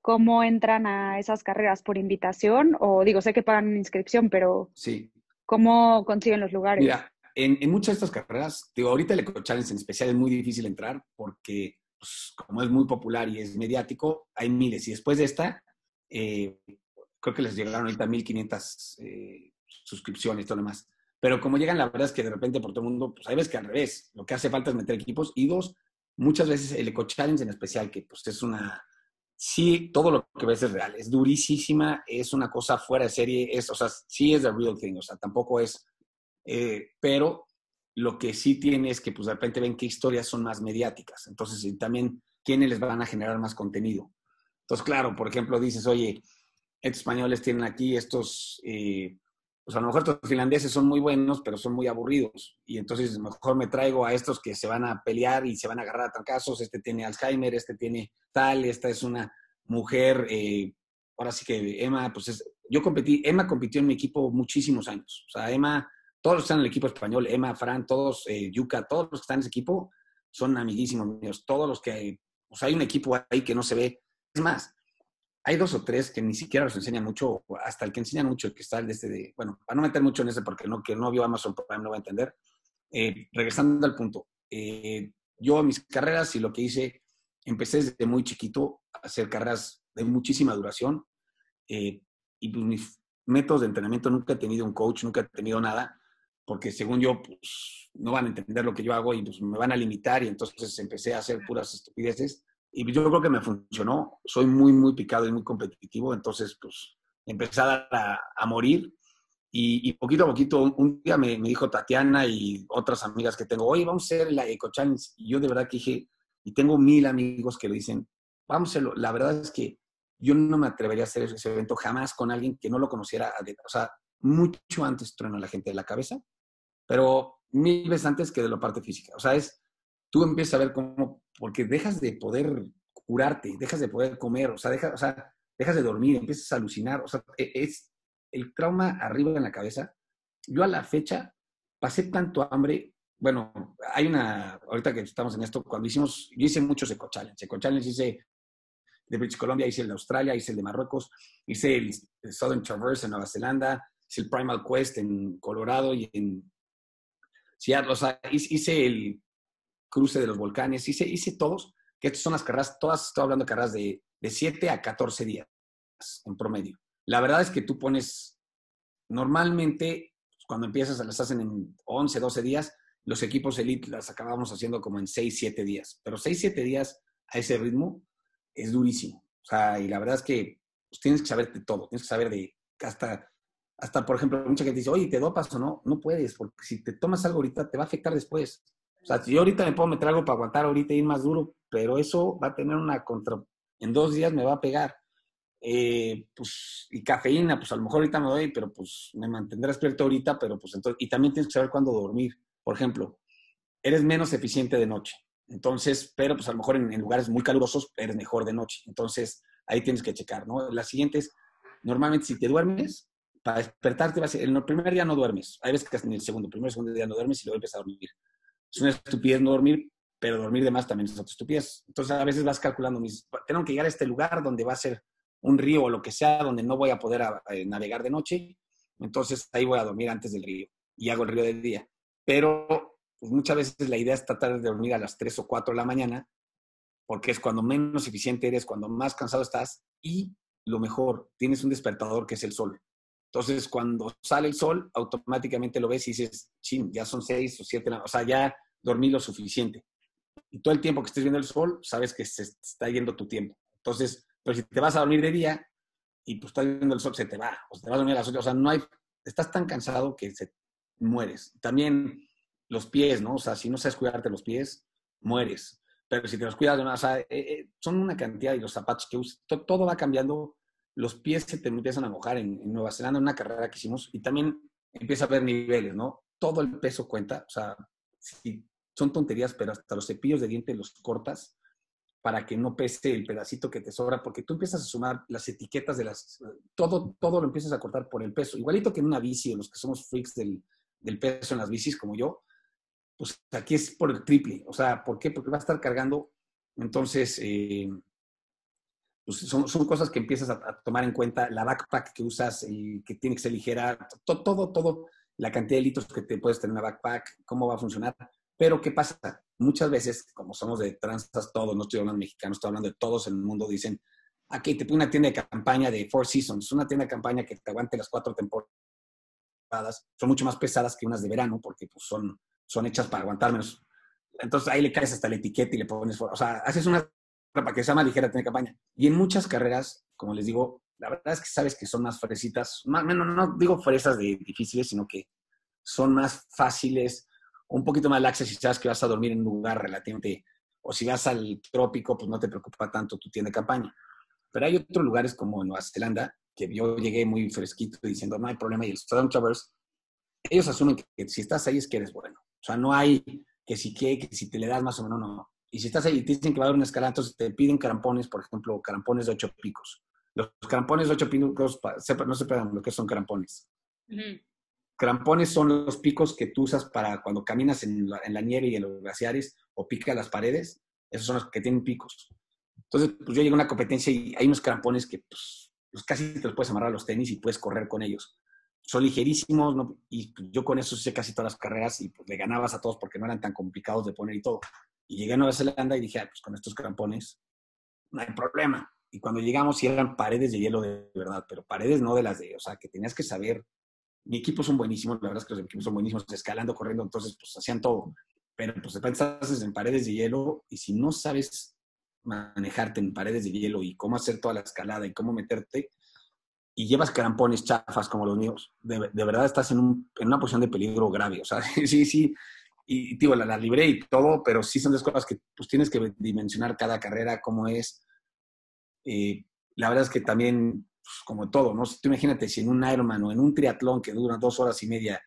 ¿cómo entran a esas carreras? ¿Por invitación? O digo, sé que pagan una inscripción, pero Sí. ¿cómo consiguen los lugares? Mira, en muchas de estas carreras, digo, ahorita el Eco Challenge en especial es muy difícil entrar porque, pues, como es muy popular y es mediático, hay miles. Y después de esta, eh, creo que les llegaron ahorita 1,500 suscripciones y todo lo demás. Pero como llegan, la verdad es que de repente por todo el mundo, pues hay veces que al revés, lo que hace falta es meter equipos. Y dos, muchas veces el Eco Challenge en especial, que pues es una, sí, todo lo que ves es real, es durísima, es una cosa fuera de serie, es, o sea, sí es the real thing, o sea, tampoco es, pero lo que sí tiene es que pues de repente ven qué historias son más mediáticas, entonces y también quiénes les van a generar más contenido. Entonces, claro, por ejemplo, dices, oye, estos españoles tienen aquí estos, pues a lo mejor estos finlandeses son muy buenos, pero son muy aburridos. Y entonces mejor me traigo a estos que se van a pelear y se van a agarrar a trancazos. Este tiene Alzheimer, este tiene tal, esta es una mujer. Ahora sí que Emma, pues yo competí, Emma compitió en mi equipo muchísimos años. O sea, Emma, todos los que están en el equipo español, Emma, Fran, todos, Yuka, todos los que están en ese equipo son amiguísimos míos. Todos los que, o sea, hay un equipo ahí que no se ve. Es más, hay 2 o 3 que ni siquiera los enseñan mucho, hasta el que enseña mucho, el que está el de este de, bueno, para no meter mucho en ese porque no, que no vio Amazon Prime no va a entender. Regresando al punto, yo mis carreras y lo que hice, empecé desde muy chiquito a hacer carreras de muchísima duración y pues mis métodos de entrenamiento nunca he tenido un coach, nunca he tenido nada, porque según yo, pues no van a entender lo que yo hago y pues me van a limitar y entonces empecé a hacer puras estupideces y yo creo que me funcionó. Soy muy, muy picado y muy competitivo, entonces pues empecé a dar a morir y poquito a poquito, un día me dijo Tatiana y otras amigas que tengo, oye, vamos a hacer la Eco Challenge. Y yo de verdad que dije, y tengo 1,000 amigos que lo dicen, vamos a hacerlo. La verdad es que yo no me atrevería a hacer ese evento jamás con alguien que no lo conociera. O sea, mucho antes truena la gente de la cabeza, pero 1,000 veces antes que de la parte física. O sea, tú empiezas a ver cómo, porque dejas de poder curarte, dejas de poder comer, o sea, dejas de dormir, empiezas a alucinar. O sea, es el trauma arriba en la cabeza. Yo a la fecha pasé tanto hambre. Bueno, ahorita que estamos en esto, yo hice muchos Eco Challenge. Eco Challenge hice de British Columbia, hice el de Australia, hice el de Marruecos, hice el Southern Traverse en Nueva Zelanda, hice el Primal Quest en Colorado y en Seattle. O sea, hice el cruce de los volcanes, hice todos, que estas son las carreras, todas estoy hablando de carreras de 7 a 14 días en promedio. La verdad es que tú pones, normalmente, cuando empiezas, las hacen en 11, 12 días, los equipos elite las acabamos haciendo como en 6, 7 días, pero 6, 7 días a ese ritmo es durísimo. O sea, y la verdad es que pues, tienes que saber de todo, tienes que saber de hasta, por ejemplo, mucha gente dice, oye, ¿te dopas o no? No puedes, porque si te tomas algo ahorita, te va a afectar después. O sea, si yo ahorita me puedo meter algo para aguantar ahorita y ir más duro, pero eso va a tener una contra... En 2 días me va a pegar. Pues, y cafeína, pues a lo mejor ahorita me doy, pero pues me mantendré despierto ahorita, pero pues entonces... Y también tienes que saber cuándo dormir. Por ejemplo, eres menos eficiente de noche. Entonces, pero pues a lo mejor en lugares muy calurosos eres mejor de noche. Entonces, ahí tienes que checar, ¿no? La siguiente es, normalmente si te duermes, para despertarte, en el primer día no duermes. Hay veces que en el segundo día no duermes y luego empiezas a dormir. Es una estupidez no dormir, pero dormir de más también es otra estupidez. Entonces, a veces vas calculando, tengo que llegar a este lugar donde va a ser un río o lo que sea, donde no voy a poder navegar de noche. Entonces, ahí voy a dormir antes del río y hago el río de día. Pero pues, muchas veces la idea es tratar de dormir a las 3 o 4 de la mañana, porque es cuando menos eficiente eres, cuando más cansado estás y lo mejor, tienes un despertador que es el sol. Entonces, cuando sale el sol, automáticamente lo ves y dices, chin, ya son 6 o 7, o sea, ya dormí lo suficiente. Y todo el tiempo que estés viendo el sol, sabes que se está yendo tu tiempo. Entonces, pero si te vas a dormir de día y pues estás viendo el sol, se te va, o te vas a dormir a las 8, o sea, no hay, estás tan cansado que mueres. También los pies, ¿no? O sea, si no sabes cuidarte los pies, mueres. Pero si te los cuidas de una, o sea, son una cantidad y los zapatos que usas, todo va cambiando. Los pies se te empiezan a mojar en Nueva Zelanda, en una carrera que hicimos, y también empieza a haber niveles, ¿no? Todo el peso cuenta, o sea, sí, son tonterías, pero hasta los cepillos de dientes los cortas para que no pese el pedacito que te sobra, porque tú empiezas a sumar las etiquetas de todo lo empiezas a cortar por el peso. Igualito que en una bici, o los que somos freaks del peso en las bicis como yo, pues aquí es por el triple. O sea, ¿por qué? Porque va a estar cargando. Entonces, pues son cosas que empiezas a tomar en cuenta, la backpack que usas, que tiene que ser ligera, todo, la cantidad de litros que te puedes tener en una backpack, cómo va a funcionar. Pero ¿qué pasa? Muchas veces, como somos de tranzas todos, no estoy hablando de mexicanos, estoy hablando de todos en el mundo, dicen, aquí te pongo una tienda de campaña de Four Seasons, una tienda de campaña que te aguante las 4 temporadas, son mucho más pesadas que unas de verano, porque pues, son hechas para aguantar menos. Entonces ahí le caes hasta la etiqueta y le pones, o sea, haces una para que sea más ligera tener campaña. Y en muchas carreras, como les digo, la verdad es que sabes que son más fresitas, no digo fresas de difíciles, sino que son más fáciles, un poquito más laxas si sabes que vas a dormir en un lugar relativamente, o si vas al trópico, pues no te preocupa tanto tu tienda de campaña. Pero hay otros lugares como en Nueva Zelanda, que yo llegué muy fresquito diciendo, no hay problema, y el Storm Traverse, ellos asumen que si estás ahí es que eres bueno. O sea, no hay que si te le das más o menos, no. Y si estás ahí y te dicen que va a haber una escalada, entonces te piden carampones, por ejemplo, carampones de 8 picos. Los carampones de 8 picos, no sepan lo que son carampones. Uh-huh. Crampones son los picos que tú usas para cuando caminas en la nieve y en los glaciares o pica las paredes. Esos son los que tienen picos. Entonces, pues yo llegué a una competencia y hay unos crampones que pues casi te los puedes amarrar a los tenis y puedes correr con ellos. Son ligerísimos, ¿no? Y yo con eso hice casi todas las carreras y pues le ganabas a todos porque no eran tan complicados de poner y todo. Y llegué a Nueva Zelanda y dije, pues con estos crampones no hay problema. Y cuando llegamos sí eran paredes de hielo de verdad, pero paredes no de las de, o sea, que tenías que saber. Mi equipo son buenísimos, la verdad es que los equipos son buenísimos, escalando, corriendo, entonces pues hacían todo. Pero pues de repente estás en paredes de hielo y si no sabes manejarte en paredes de hielo y cómo hacer toda la escalada y cómo meterte, y llevas carampones chafas como los míos, de verdad estás en una posición de peligro grave. O sea, sí. Y digo, la libré y todo, pero sí son dos cosas que pues tienes que dimensionar cada carrera, cómo es. La verdad es que también, pues, como todo, ¿no? Tú imagínate si en un Ironman o en un triatlón que dura 2 horas y media,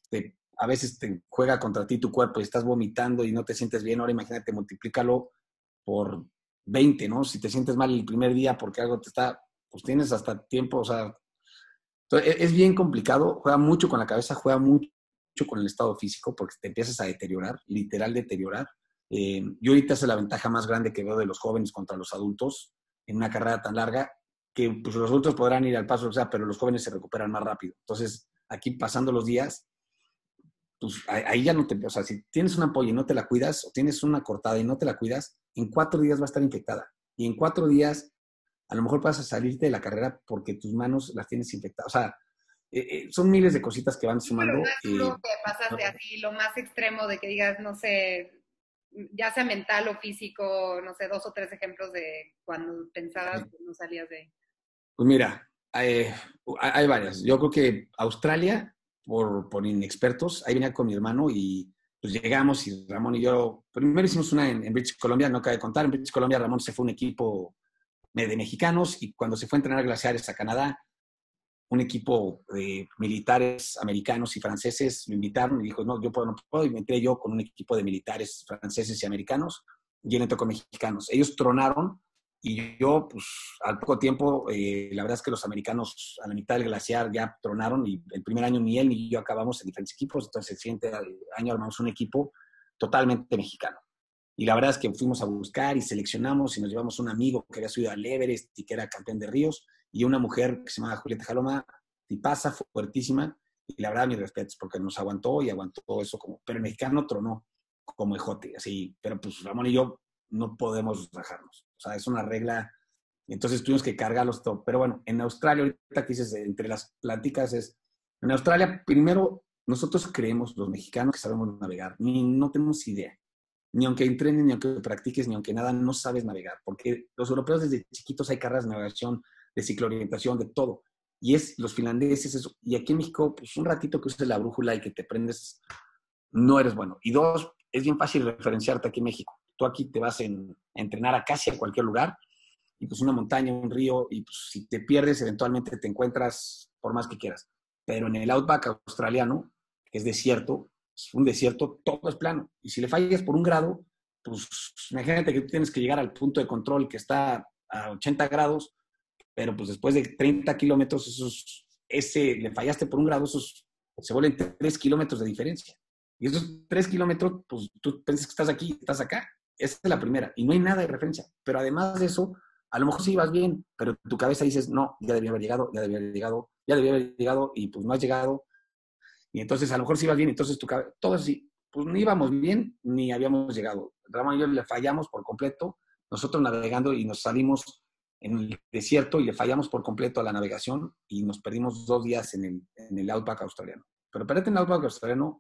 a veces te juega contra ti tu cuerpo y estás vomitando y no te sientes bien, ahora imagínate, multiplícalo por 20, ¿no? Si te sientes mal el primer día porque algo te está, pues tienes hasta tiempo, o sea, entonces, es bien complicado, juega mucho con la cabeza, juega mucho con el estado físico porque te empiezas a deteriorar, literal deteriorar. Yo ahorita es la ventaja más grande que veo de los jóvenes contra los adultos en una carrera tan larga, que pues, los adultos podrán ir al paso, o sea, pero los jóvenes se recuperan más rápido. Entonces, aquí pasando los días, pues ahí ya no te, o sea, si tienes una ampolla y no te la cuidas, o tienes una cortada y no te la cuidas, en 4 días va a estar infectada. Y en 4 días, a lo mejor vas a salirte de la carrera porque tus manos las tienes infectadas. O sea, son miles de cositas que van sumando. Lo más duro que pasaste así, lo más extremo de que digas, no sé, ya sea mental o físico, no sé, 2 o 3 ejemplos de cuando pensabas que no salías de ahí. Pues mira, hay varias. Yo creo que Australia, por inexpertos, ahí venía con mi hermano y pues llegamos y Ramón y yo, primero hicimos una en British Columbia, no cabe contar, en British Columbia Ramón se fue un equipo de mexicanos y cuando se fue a entrenar glaciares a Canadá, un equipo de militares americanos y franceses lo invitaron y dijo, no puedo, y me entré yo con un equipo de militares franceses y americanos y él entró con mexicanos. Ellos tronaron y yo, pues, al poco tiempo, la verdad es que los americanos a la mitad del glaciar ya tronaron y el primer año ni él ni yo acabamos en diferentes equipos, entonces el siguiente año armamos un equipo totalmente mexicano. Y la verdad es que fuimos a buscar y seleccionamos y nos llevamos un amigo que había subido al Everest y que era campeón de ríos y una mujer que se llama Julieta Jaloma, tipaza, fuertísima, y la verdad mis respetos porque nos aguantó y aguantó eso como, pero el mexicano tronó como ejote, así, pero pues Ramón y yo no podemos rajarnos, o sea, es una regla, entonces tuvimos que cargarlos todo, pero bueno, en Australia, ahorita que dices, entre las pláticas en Australia, primero, nosotros creemos, los mexicanos, que sabemos navegar, no tenemos idea. Ni aunque entrenes, ni aunque practiques, ni aunque nada, no sabes navegar. Porque los europeos desde chiquitos hay carreras de navegación, de cicloorientación, de todo. Y los finlandeses, eso. Y aquí en México, pues un ratito que uses la brújula y que te prendes, no eres bueno. Y 2, es bien fácil referenciarte aquí en México. Tú aquí te vas a entrenar a casi a cualquier lugar, y pues una montaña, un río, y pues si te pierdes, eventualmente te encuentras por más que quieras. Pero en el outback australiano, que es desierto, es un desierto, todo es plano. Y si le fallas por 1 grado, pues imagínate que tú tienes que llegar al punto de control que está a 80 grados, pero pues después de 30 kilómetros, le fallaste por 1 grado, se vuelven 3 kilómetros de diferencia. Y esos 3 kilómetros, pues tú piensas que estás aquí, estás acá. Esa es la primera. Y no hay nada de referencia. Pero además de eso, a lo mejor sí ibas bien, pero tu cabeza dices, no, ya debía haber llegado, ya debía haber llegado, ya debía haber llegado, y pues no has llegado. Y entonces a lo mejor sí ibas bien, entonces todos así, pues ni íbamos bien ni habíamos llegado. Ramón y yo le fallamos por completo, nosotros navegando y nos salimos en el desierto y le fallamos por completo a la navegación y nos perdimos 2 días en el Outback australiano. Pero perderte en el Outback australiano,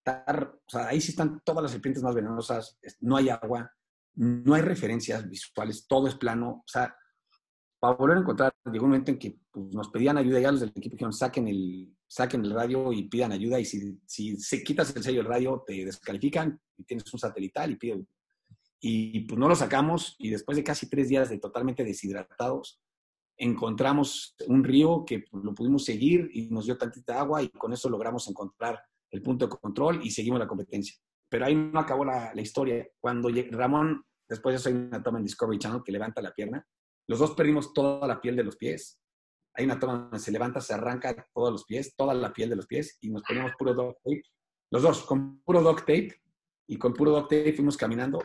o sea, ahí sí están todas las serpientes más venenosas, no hay agua, no hay referencias visuales, todo es plano, o sea, para volver a encontrar, llegó un momento en que pues, nos pedían ayuda, ya los del equipo dijeron, saquen el radio y pidan ayuda, y si quitas el sello del radio, te descalifican y tienes un satelital y piden. Y pues no lo sacamos, y después de casi 3 días de totalmente deshidratados, encontramos un río que pues, lo pudimos seguir y nos dio tantita agua, y con eso logramos encontrar el punto de control y seguimos la competencia. Pero ahí no acabó la historia. Cuando Ramón, después de eso hay una toma en Discovery Channel que levanta la pierna, los dos perdimos toda la piel de los pies. Hay una toma donde se levanta, se arranca todos los pies, toda la piel de los pies, y nos poníamos puro duct tape. Los dos, con puro duct tape, y con puro duct tape fuimos caminando.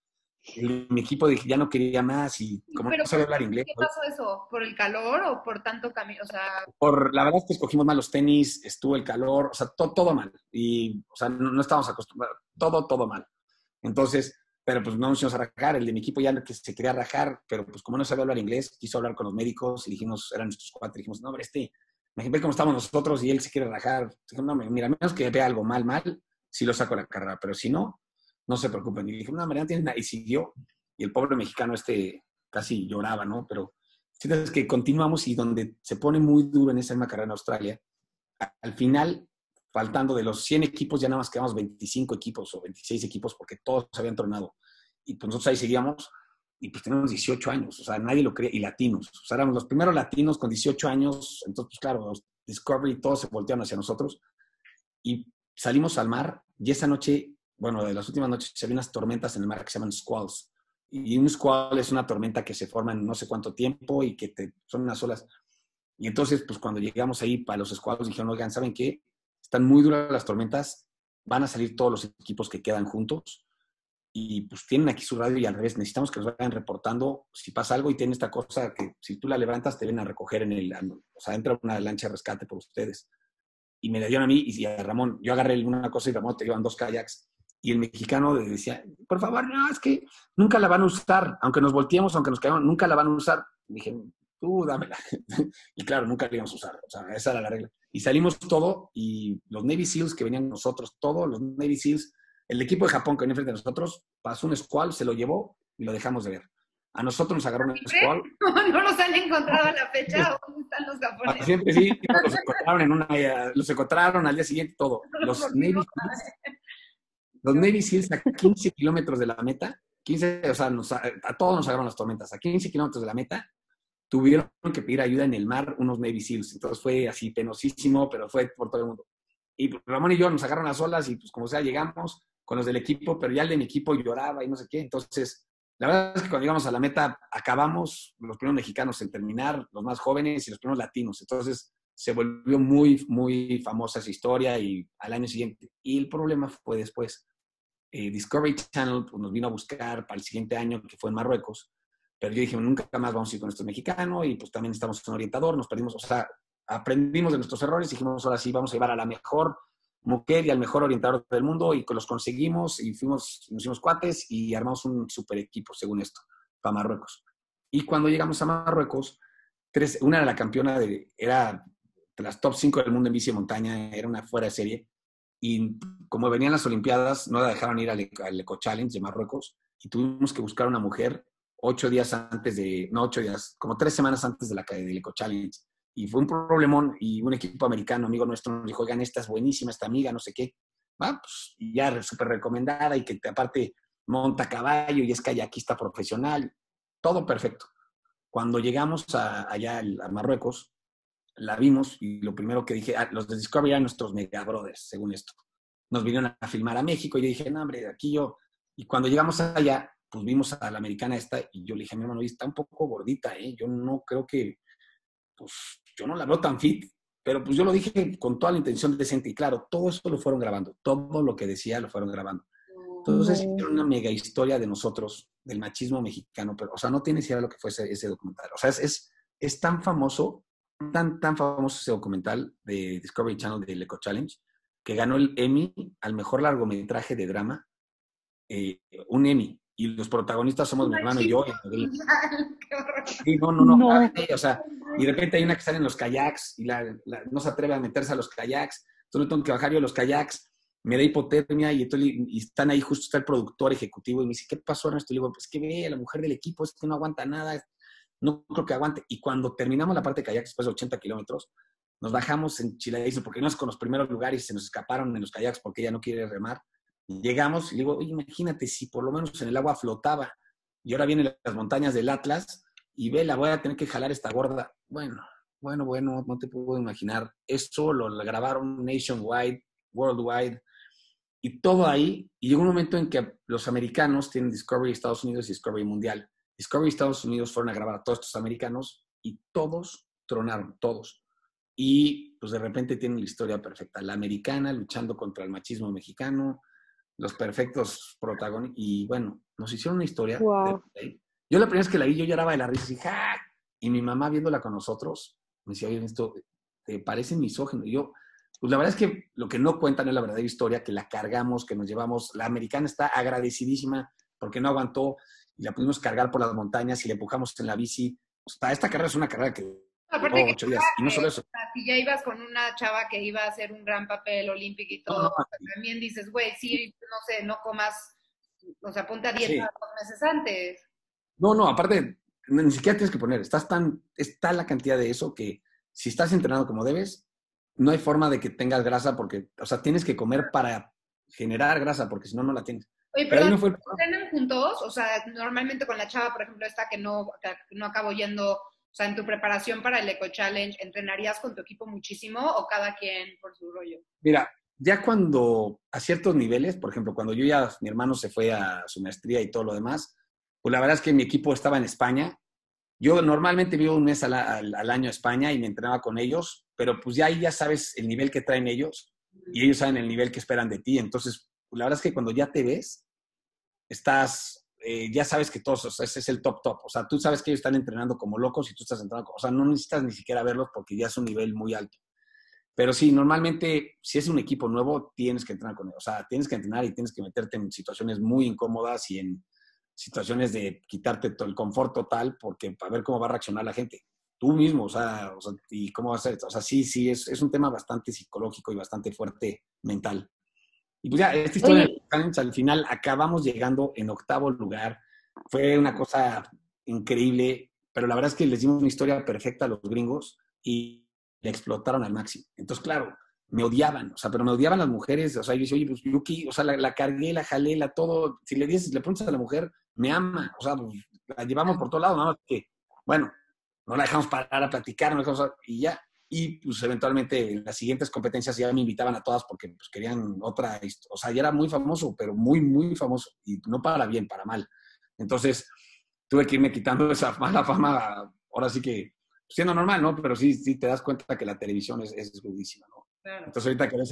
Y mi equipo dije, ya no quería más, y como no sabía hablar inglés. ¿Qué pasó eso? ¿Por el calor o por tanto camino? O sea... La verdad es que escogimos mal los tenis, estuvo el calor, o sea, todo mal. Y, o sea, no estábamos acostumbrados, todo mal. Entonces, pero pues no nos íbamos a rajar. El de mi equipo ya que se quería rajar, pero pues como no sabía hablar inglés, quiso hablar con los médicos y dijimos, eran nuestros cuatro, dijimos, no, hombre, imagínate cómo estamos nosotros y él se quiere rajar. Dije, no, mira, a menos que vea algo mal, sí lo saco a la carrera, pero si no, no se preocupen. Y dije, no, Mariana, tiene nada. Y siguió, y el pobre mexicano casi lloraba, ¿no? Pero es que continuamos, y donde se pone muy duro en esa misma carrera en Australia, al final, faltando de los 100 equipos, ya nada más quedamos 25 equipos o 26 equipos porque todos se habían tronado. Y pues nosotros ahí seguíamos, y pues tenemos 18 años, o sea, nadie lo creía, y latinos. O sea, éramos los primeros latinos con 18 años, entonces, pues claro, los Discovery, todos se voltearon hacia nosotros, y salimos al mar, y esa noche, bueno, de las últimas noches, se había unas tormentas en el mar que se llaman squalls. Y un squall es una tormenta que se forma en no sé cuánto tiempo y que son unas olas. Y entonces, pues cuando llegamos ahí para los squads, dijeron, oigan, ¿saben qué? Están muy duras las tormentas, van a salir todos los equipos que quedan juntos, y pues tienen aquí su radio, y al revés, necesitamos que nos vayan reportando si pasa algo, y tienen esta cosa que si tú la levantas te vienen a recoger o sea, entra una lancha de rescate por ustedes. Y me la dieron a mí y a Ramón. Yo agarré una cosa y Ramón te llevan 2 kayaks. Y el mexicano decía, por favor, no, es que nunca la van a usar, aunque nos volteemos, aunque nos caigamos, nunca la van a usar. Y dije, tú dámela. Y claro, nunca la íbamos a usar, o sea, esa era la regla. Y salimos todo, y los Navy SEALs que venían con nosotros, todos los Navy SEALs, el equipo de Japón que venía frente a nosotros, pasó un squall, se lo llevó y lo dejamos de ver. A nosotros nos agarró un squall. ¿No los han encontrado a la fecha? ¿O dónde están los japoneses? Siempre sí, los encontraron al día siguiente, todo. Los Navy Seals a 15 kilómetros de la meta, 15, o sea, a todos nos agarraron las tormentas, a 15 kilómetros de la meta, tuvieron que pedir ayuda en el mar unos Navy Seals. Entonces fue así penosísimo, pero fue por todo el mundo. Y pues, Ramón y yo nos agarraron las olas, y pues como sea, llegamos con los del equipo, pero ya el de mi equipo lloraba y no sé qué. Entonces, la verdad es que cuando llegamos a la meta, acabamos los primeros mexicanos en terminar, los más jóvenes y los primeros latinos. Entonces, se volvió muy, muy famosa esa historia, y al año siguiente. Y el problema fue después. Discovery Channel pues, nos vino a buscar para el siguiente año, que fue en Marruecos, pero yo dije, nunca más vamos a ir con estos mexicanos, y pues también estamos en orientador, nos perdimos, o sea, aprendimos de nuestros errores, y dijimos, ahora sí, vamos a llevar a la mejor mujer y al mejor orientador del mundo, y los conseguimos, y nos hicimos cuates, y armamos un super equipo, según esto, para Marruecos. Y cuando llegamos a Marruecos, una era la campeona, era de las top 5 del mundo en bici de montaña, era una fuera de serie, y como venían las Olimpiadas, no la dejaron ir al Eco Challenge de Marruecos, y tuvimos que buscar una mujer 8 días antes no 8 días, como 3 semanas antes del Eco Challenge. Y fue un problemón, y un equipo americano, amigo nuestro, nos dijo, oigan, esta es buenísima, esta amiga, no sé qué. Pues y ya súper recomendada, y que aparte monta a caballo y es kayakista profesional, todo perfecto. Cuando llegamos allá a Marruecos, la vimos, y lo primero que dije, los de Discovery eran nuestros mega brothers, según esto. Nos vinieron a filmar a México, y yo dije, no, hombre, aquí yo. Y cuando llegamos allá, pues vimos a la americana esta, y yo le dije a mi hermano, está un poco gordita, ¿eh? Yo no creo que, pues, yo no la veo tan fit. Pero pues yo lo dije con toda la intención decente, y claro, todo eso lo fueron grabando, todo lo que decía lo fueron grabando. Entonces No. hicieron una mega historia de nosotros, del machismo mexicano, pero, o sea, no tienes idea lo que fue ese documental. O sea, es tan famoso, tan famoso ese documental de Discovery Channel del Eco Challenge, que ganó el Emmy al mejor largometraje de drama, un Emmy. Y los protagonistas somos mi hermano y yo. Qué horror. Sí, no, No. o sea, y de repente hay una que sale en los kayaks y no se atreve a meterse a los kayaks, entonces me tengo que bajar yo a los kayaks, me da hipotermia y están ahí, justo está el productor ejecutivo y me dice, ¿qué pasó, Ernesto? Y le digo, pues que ve, la mujer del equipo es que no aguanta nada, no creo que aguante. Y cuando terminamos la parte de kayaks, después de 80 kilómetros, nos bajamos en enchiladísimo porque no es con los primeros lugares y se nos escaparon en los kayaks porque ella no quiere remar. Y llegamos y le digo, oye, imagínate si por lo menos en el agua flotaba y ahora vienen las montañas del Atlas y ve, la voy a tener que jalar esta gorda. Bueno, no te puedo imaginar. Eso lo grabaron nationwide, worldwide, y todo ahí. Y llegó un momento en que los americanos tienen Discovery Estados Unidos y Discovery Mundial. Discovery Estados Unidos fueron a grabar a todos estos americanos y todos tronaron, todos. Y pues de repente tienen la historia perfecta. La americana luchando contra el machismo mexicano, los perfectos protagonistas. Y bueno, nos hicieron una historia. Wow. Yo la primera vez que la vi, yo lloraba de la risa y dije, ¡ah! Y mi mamá viéndola con nosotros, me decía, oye, esto te parece misógino. Y yo, pues la verdad es que lo que no cuentan es la verdadera historia, que la cargamos, que nos llevamos. La americana está agradecidísima porque no aguantó y la pudimos cargar por las montañas y le empujamos en la bici. O sea, esta carrera es una carrera que Aparte duró que 8 días. Y no solo eso. o sea, si ya ibas con una chava que iba a hacer un gran papel olímpico y No, todo, no, o sea, también dices, güey, sí, no sé, no comas, o sea, ponte a dieta sí. 2 meses antes. No, aparte, ni siquiera tienes que poner. Está la cantidad de eso que si estás entrenado como debes, no hay forma de que tengas grasa porque, o sea, tienes que comer para generar grasa porque si no, no la tienes. Oye, Pero ahí perdón, no fue el problema. ¿entrenan juntos? O sea, normalmente con la chava, por ejemplo, esta que no acabo yendo, o sea, en tu preparación para el Eco Challenge, ¿entrenarías con tu equipo muchísimo o cada quien por su rollo? Mira, ya cuando a ciertos niveles, por ejemplo, cuando mi hermano se fue a su maestría y todo lo demás, pues la verdad es que mi equipo estaba en España. Yo normalmente vivo un mes al año a España y me entrenaba con ellos, pero pues ya ahí ya sabes el nivel que traen ellos y ellos saben el nivel que esperan de ti. Entonces, pues la verdad es que cuando ya te ves, ya sabes que todos, o sea, ese es el top. O sea, tú sabes que ellos están entrenando como locos y tú estás entrenando, o sea, no necesitas ni siquiera verlos porque ya es un nivel muy alto. Pero sí, normalmente, si es un equipo nuevo, tienes que entrenar con ellos. O sea, tienes que entrenar y tienes que meterte en situaciones muy incómodas y en situaciones de quitarte todo el confort total, porque para ver cómo va a reaccionar la gente. Tú mismo, y cómo va a ser. O sea, sí, es un tema bastante psicológico y bastante fuerte mental. Y pues ya, esta historia Oye, de Challenge, al final acabamos llegando en 8º lugar. Fue una cosa increíble, pero la verdad es que les dimos una historia perfecta a los gringos y la explotaron al máximo. Entonces, claro, me odiaban, o sea, pero me odiaban las mujeres. O sea, yo decía, oye, pues Yuki, o sea, la cargué, la jalé, todo. Si le preguntas a la mujer, me ama, o sea, pues, la llevamos por todos lados, nada más que, bueno, no la dejamos parar a platicar, y ya. Y pues eventualmente en las siguientes competencias ya me invitaban a todas porque pues querían otra, o sea, ya era muy famoso, pero muy famoso, y no para bien, para mal. Entonces tuve que irme quitando esa mala fama, ahora sí que siendo normal, ¿no? Pero sí te das cuenta que la televisión es rudísima, ¿no? Claro. Entonces ahorita que ves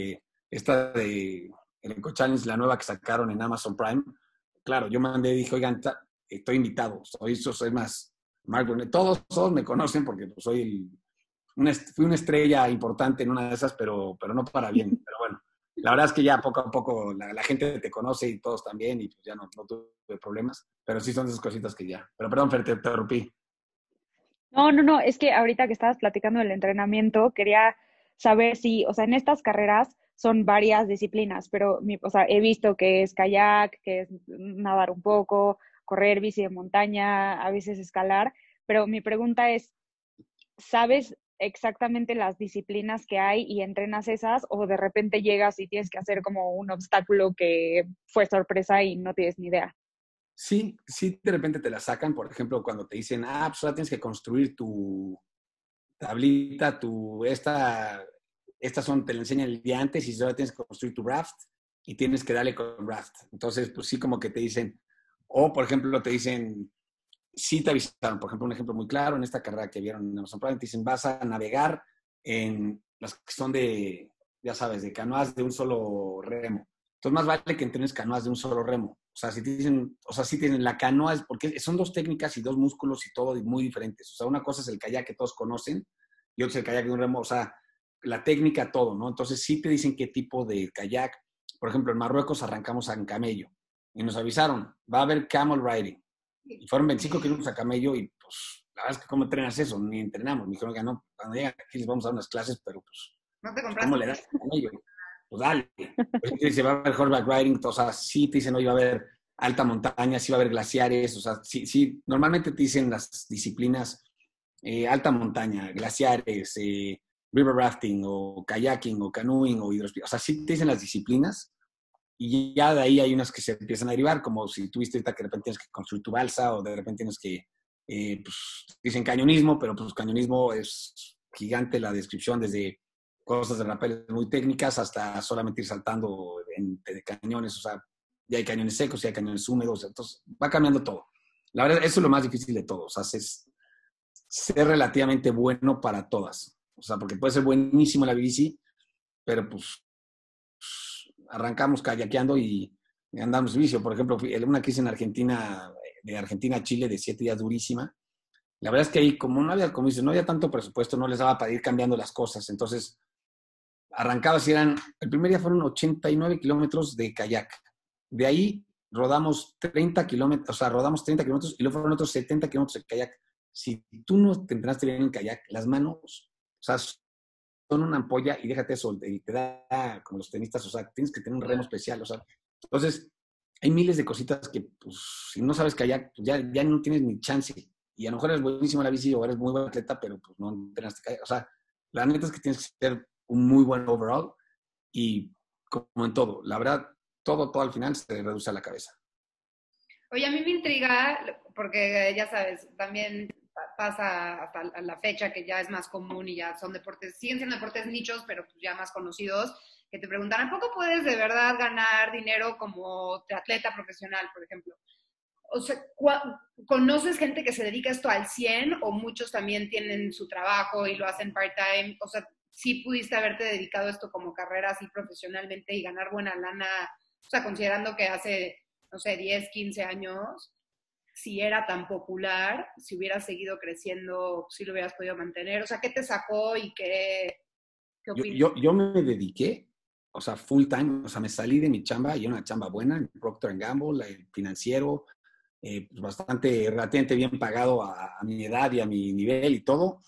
el Eco Challenge, la nueva que sacaron en Amazon Prime, claro, yo mandé, dije, oigan, estoy invitado, soy más, Marco, todos me conocen porque pues, fui una estrella importante en una de esas, pero no para bien. Pero bueno, la verdad es que ya poco a poco la gente te conoce y todos también, y pues ya no tuve problemas. Pero sí son esas cositas que ya. Pero perdón, Fer, te interrumpí. no, es que ahorita que estabas platicando del entrenamiento, quería saber si, o sea, en estas carreras son varias disciplinas, pero, o sea, he visto que es kayak, que es nadar un poco, correr, bici de montaña, a veces escalar, pero mi pregunta es, ¿sabes exactamente las disciplinas que hay y entrenas esas o de repente llegas y tienes que hacer como un obstáculo que fue sorpresa y no tienes ni idea? Sí, de repente te la sacan, por ejemplo, cuando te dicen, pues ahora tienes que construir tu tablita, te la enseñan el día antes y ahora tienes que construir tu raft y tienes que darle con raft. Entonces, pues sí, como que te dicen, o por ejemplo, te dicen, sí te avisaron, por ejemplo, un ejemplo muy claro en esta carrera que vieron en Amazon Prime, te dicen, vas a navegar en las que son ya sabes, de canoas de un solo remo. Entonces, más vale que entrenes canoas de un solo remo. O sea, si te dicen, o sea, si tienen la canoa, es porque son dos técnicas y dos músculos y todo muy diferentes. O sea, una cosa es el kayak que todos conocen y otra es el kayak de un remo. O sea, la técnica, todo, ¿no? Entonces, sí te dicen qué tipo de kayak. Por ejemplo, en Marruecos arrancamos en camello y nos avisaron, va a haber camel riding. Y fueron 25 kilómetros a camello y, pues, la verdad es que ¿cómo entrenas eso? Ni entrenamos. Me dijeron que no, cuando llegan aquí les vamos a dar unas clases, pero pues, ¿No te ¿cómo compraste? le das a camello? Pues dale. Pues, dice, va a haber horseback riding, o sea, sí te dicen, hoy va a haber alta montaña, sí va a haber glaciares, o sea, sí, normalmente te dicen las disciplinas alta montaña, glaciares, river rafting, o kayaking, o canoeing, o hidroesquí, o sea, sí te dicen las disciplinas, y ya de ahí hay unas que se empiezan a derivar, como si tuviste ahorita que de repente tienes que construir tu balsa, o de repente tienes que, pues, dicen cañonismo, pero pues cañonismo es gigante la descripción, desde cosas de rappel muy técnicas hasta solamente ir saltando de cañones, o sea, ya hay cañones secos, ya hay cañones húmedos, entonces va cambiando todo. La verdad, eso es lo más difícil de todo, o sea, es ser relativamente bueno para todas, o sea, porque puede ser buenísimo la bici, pero pues arrancamos kayakeando y andamos vicio. Por ejemplo, una que hice en Argentina, de Argentina a Chile, de 7 días durísima. La verdad es que ahí, como no había, como dices, no había tanto presupuesto, no les daba para ir cambiando las cosas. Entonces, arrancabas y el primer día fueron 89 kilómetros de kayak. De ahí rodamos 30 kilómetros, o sea, rodamos 30 kilómetros y luego fueron otros 70 kilómetros de kayak. Si tú no te entrenaste bien en kayak, las manos, o sea, son una ampolla y déjate eso, y te da como los tenistas, o sea, tienes que tener un remo especial, o sea, entonces hay miles de cositas que, pues, si no sabes kayak, pues ya no tienes ni chance, y a lo mejor eres buenísimo en la bici o eres muy buen atleta, pero pues no entrenaste kayak, o sea, la neta es que tienes que ser un muy buen overall, y como en todo, la verdad, todo al final se reduce a la cabeza. Oye, a mí me intriga, porque ya sabes, también pasa hasta la fecha que ya es más común y ya son deportes, siguen siendo deportes nichos, pero pues ya más conocidos, que te preguntan, ¿a poco puedes de verdad ganar dinero como atleta profesional, por ejemplo? O sea, ¿conoces gente que se dedica a esto al 100 o muchos también tienen su trabajo y lo hacen part-time? O sea, ¿sí pudiste haberte dedicado a esto como carrera así profesionalmente y ganar buena lana? O sea, considerando que hace, no sé, 10, 15 años, si era tan popular, si hubieras seguido creciendo, si lo hubieras podido mantener. O sea, ¿qué te sacó y qué Yo, opinas? yo, yo me dediqué, o sea, full time, o sea, me salí de mi chamba y era una chamba buena en Procter Gamble, el financiero, pues bastante, relativamente bien pagado a mi edad y a mi nivel y todo,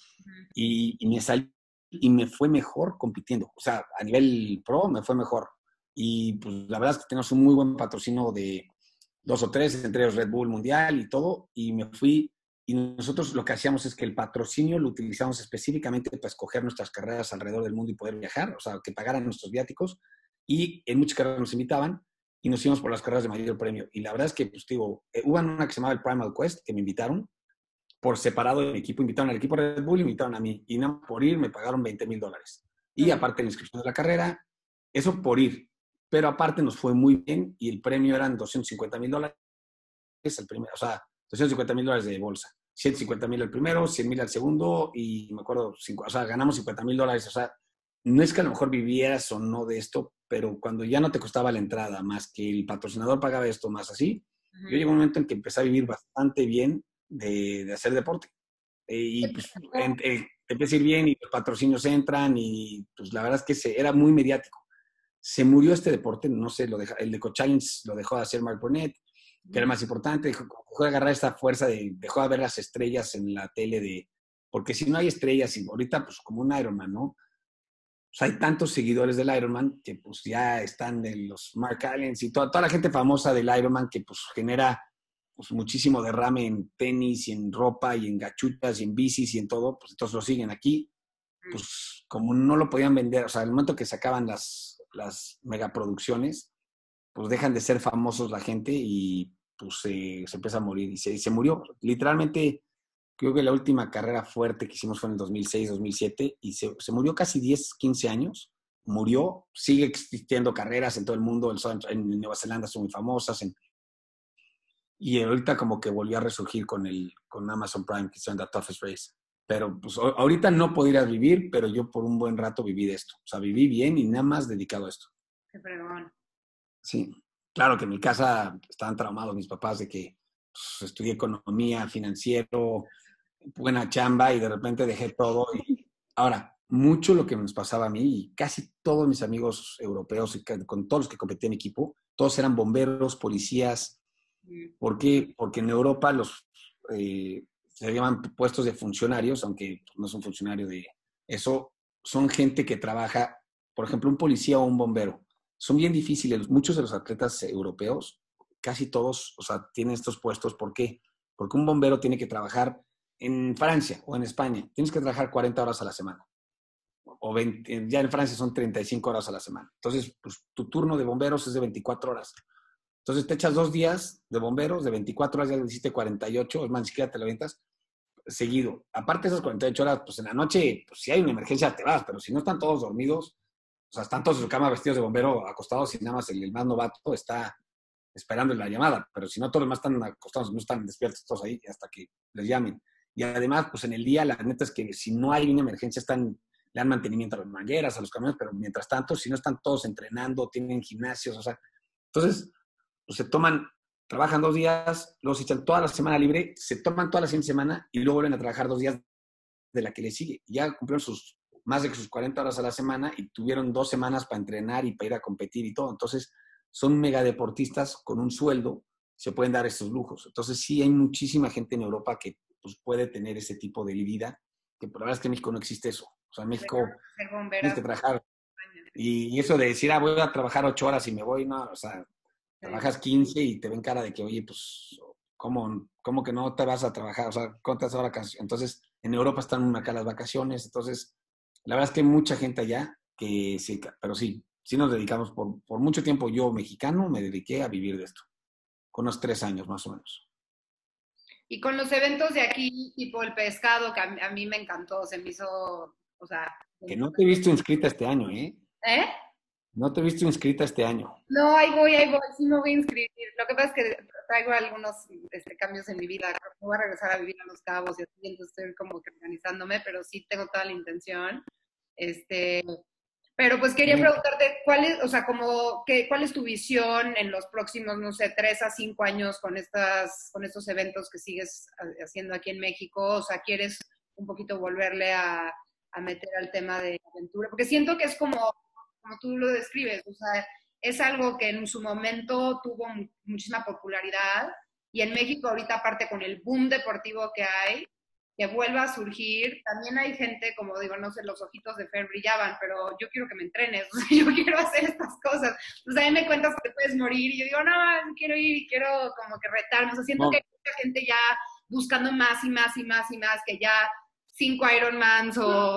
y me salí y me fue mejor compitiendo, o sea, a nivel pro me fue mejor. Y pues la verdad es que tenemos un muy buen patrocinio de dos o tres, entre ellos Red Bull Mundial y todo, y me fui, y nosotros lo que hacíamos es que el patrocinio lo utilizamos específicamente para escoger nuestras carreras alrededor del mundo y poder viajar, o sea, que pagaran nuestros viáticos, y en muchas carreras nos invitaban, y nos íbamos por las carreras de mayor premio. Y la verdad es que, pues digo, hubo una que se llamaba el Primal Quest, que me invitaron, por separado del equipo, invitaron al equipo Red Bull, invitaron a mí, y nada, por ir me pagaron $20,000. Y aparte la inscripción de la carrera, eso por ir. Pero aparte nos fue muy bien y el premio eran $250,000 el primero, o sea, $250,000 de bolsa. 150,000 el primero, 100,000 al segundo, y me acuerdo, o sea, ganamos $50,000. O sea, no es que a lo mejor vivieras o no de esto, pero cuando ya no te costaba la entrada, más que el patrocinador pagaba esto, más así, yo llegó un momento en que empecé a vivir bastante bien de hacer deporte. Y pues te empieza a ir bien y los patrocinios entran y pues la verdad es que era muy mediático. Se murió este deporte, no sé, el de Challenge lo dejó de hacer Mark Burnett, que era más importante, dejó de agarrar esta fuerza, dejó de ver las estrellas en la tele, porque si no hay estrellas, y ahorita pues como un Ironman, ¿no? O sea, hay tantos seguidores del Ironman que pues ya están en los Mark Allens y toda la gente famosa del Ironman que pues genera pues muchísimo derrame en tenis y en ropa y en gachutas y en bicis y en todo, pues entonces lo siguen aquí, pues como no lo podían vender, o sea, al momento que sacaban las megaproducciones, pues dejan de ser famosos la gente y pues se empieza a morir y se murió. Literalmente, creo que la última carrera fuerte que hicimos fue en el 2006, 2007 y se murió casi 10, 15 años. Murió, sigue existiendo carreras en todo el mundo, en Nueva Zelanda son muy famosas, y ahorita como que volvió a resurgir con Amazon Prime, que son The Toughest Race. Pero pues ahorita no podrías vivir, pero yo por un buen rato viví de esto. O sea, viví bien y nada más dedicado a esto. Qué fregón. Sí, claro que en mi casa estaban traumados mis papás de que pues, estudié economía, financiero, buena chamba y de repente dejé todo. Y ahora, mucho lo que nos pasaba a mí y casi todos mis amigos europeos y con todos los que competí en equipo, todos eran bomberos, policías. ¿Por qué? Porque en Europa se llaman puestos de funcionarios, aunque no son funcionarios de eso, son gente que trabaja, por ejemplo, un policía o un bombero. Son bien difíciles. Muchos de los atletas europeos, casi todos, o sea, tienen estos puestos. ¿Por qué? Porque un bombero tiene que trabajar en Francia o en España. Tienes que trabajar 40 horas a la semana. O 20, ya en Francia son 35 horas a la semana. Entonces, pues, tu turno de bomberos es de 24 horas. Entonces te echas 2 días de bomberos, de 24 horas ya le hiciste 48, es más, ni siquiera te lo avientas seguido. Aparte de esas 48 horas, pues en la noche, pues si hay una emergencia te vas, pero si no están todos dormidos, o sea, están todos en su cama vestidos de bombero acostados y nada más el más novato está esperando la llamada, pero si no, todos los demás están acostados, no están despiertos todos ahí hasta que les llamen. Y además, pues en el día, la neta es que si no hay una emergencia, le dan mantenimiento a las mangueras, a los camiones, pero mientras tanto, si no están todos entrenando, tienen gimnasios, o sea, entonces pues trabajan 2 días, luego se echan toda la semana libre, se toman toda la siguiente semana y luego vuelven a trabajar 2 días de la que le sigue. Ya cumplieron más de sus 40 horas a la semana y tuvieron 2 semanas para entrenar y para ir a competir y todo. Entonces, son megadeportistas con un sueldo, se pueden dar estos lujos. Entonces, sí hay muchísima gente en Europa que pues, puede tener ese tipo de vida, que por la verdad es que en México no existe eso. O sea, en México tienes que trabajar. Y eso de decir, voy a trabajar 8 horas y me voy, no, o sea, trabajas 15 y te ven cara de que, oye, pues, ¿cómo que no te vas a trabajar? O sea, ¿cuántas horas vacaciones? Entonces, en Europa están acá las vacaciones. Entonces, la verdad es que hay mucha gente allá que sí, pero sí nos dedicamos por mucho tiempo. Yo, mexicano, me dediqué a vivir de esto, con unos 3 años más o menos. Y con los eventos de aquí, tipo el pescado, que a mí me encantó, se me hizo, o sea... Que no te he visto inscrita este año, ¿eh? ¿Eh? No te he visto inscrita este año. No, ahí voy, sí me voy a inscribir. Lo que pasa es que traigo algunos cambios en mi vida. Creo que voy a regresar a vivir a Los Cabos y así, entonces estoy como que organizándome, pero sí tengo toda la intención. Este, pero pues quería preguntarte, o sea, cuál es tu visión en los próximos, no sé, 3 a 5 años con estos eventos que sigues haciendo aquí en México? O sea, ¿quieres un poquito volverle a meter al tema de aventura? Porque siento que es como tú lo describes, o sea, es algo que en su momento tuvo muchísima popularidad y en México ahorita aparte con el boom deportivo que hay, que vuelva a surgir, también hay gente, como digo, no sé, los ojitos de Fer brillaban, pero yo quiero que me entrenes, o sea, yo quiero hacer estas cosas. O sea, ahí me cuentas que te puedes morir y yo digo, no, quiero ir y quiero como que retarme. O sea, siento que hay mucha gente ya buscando más y más y más y más, que ya 5 Ironmans o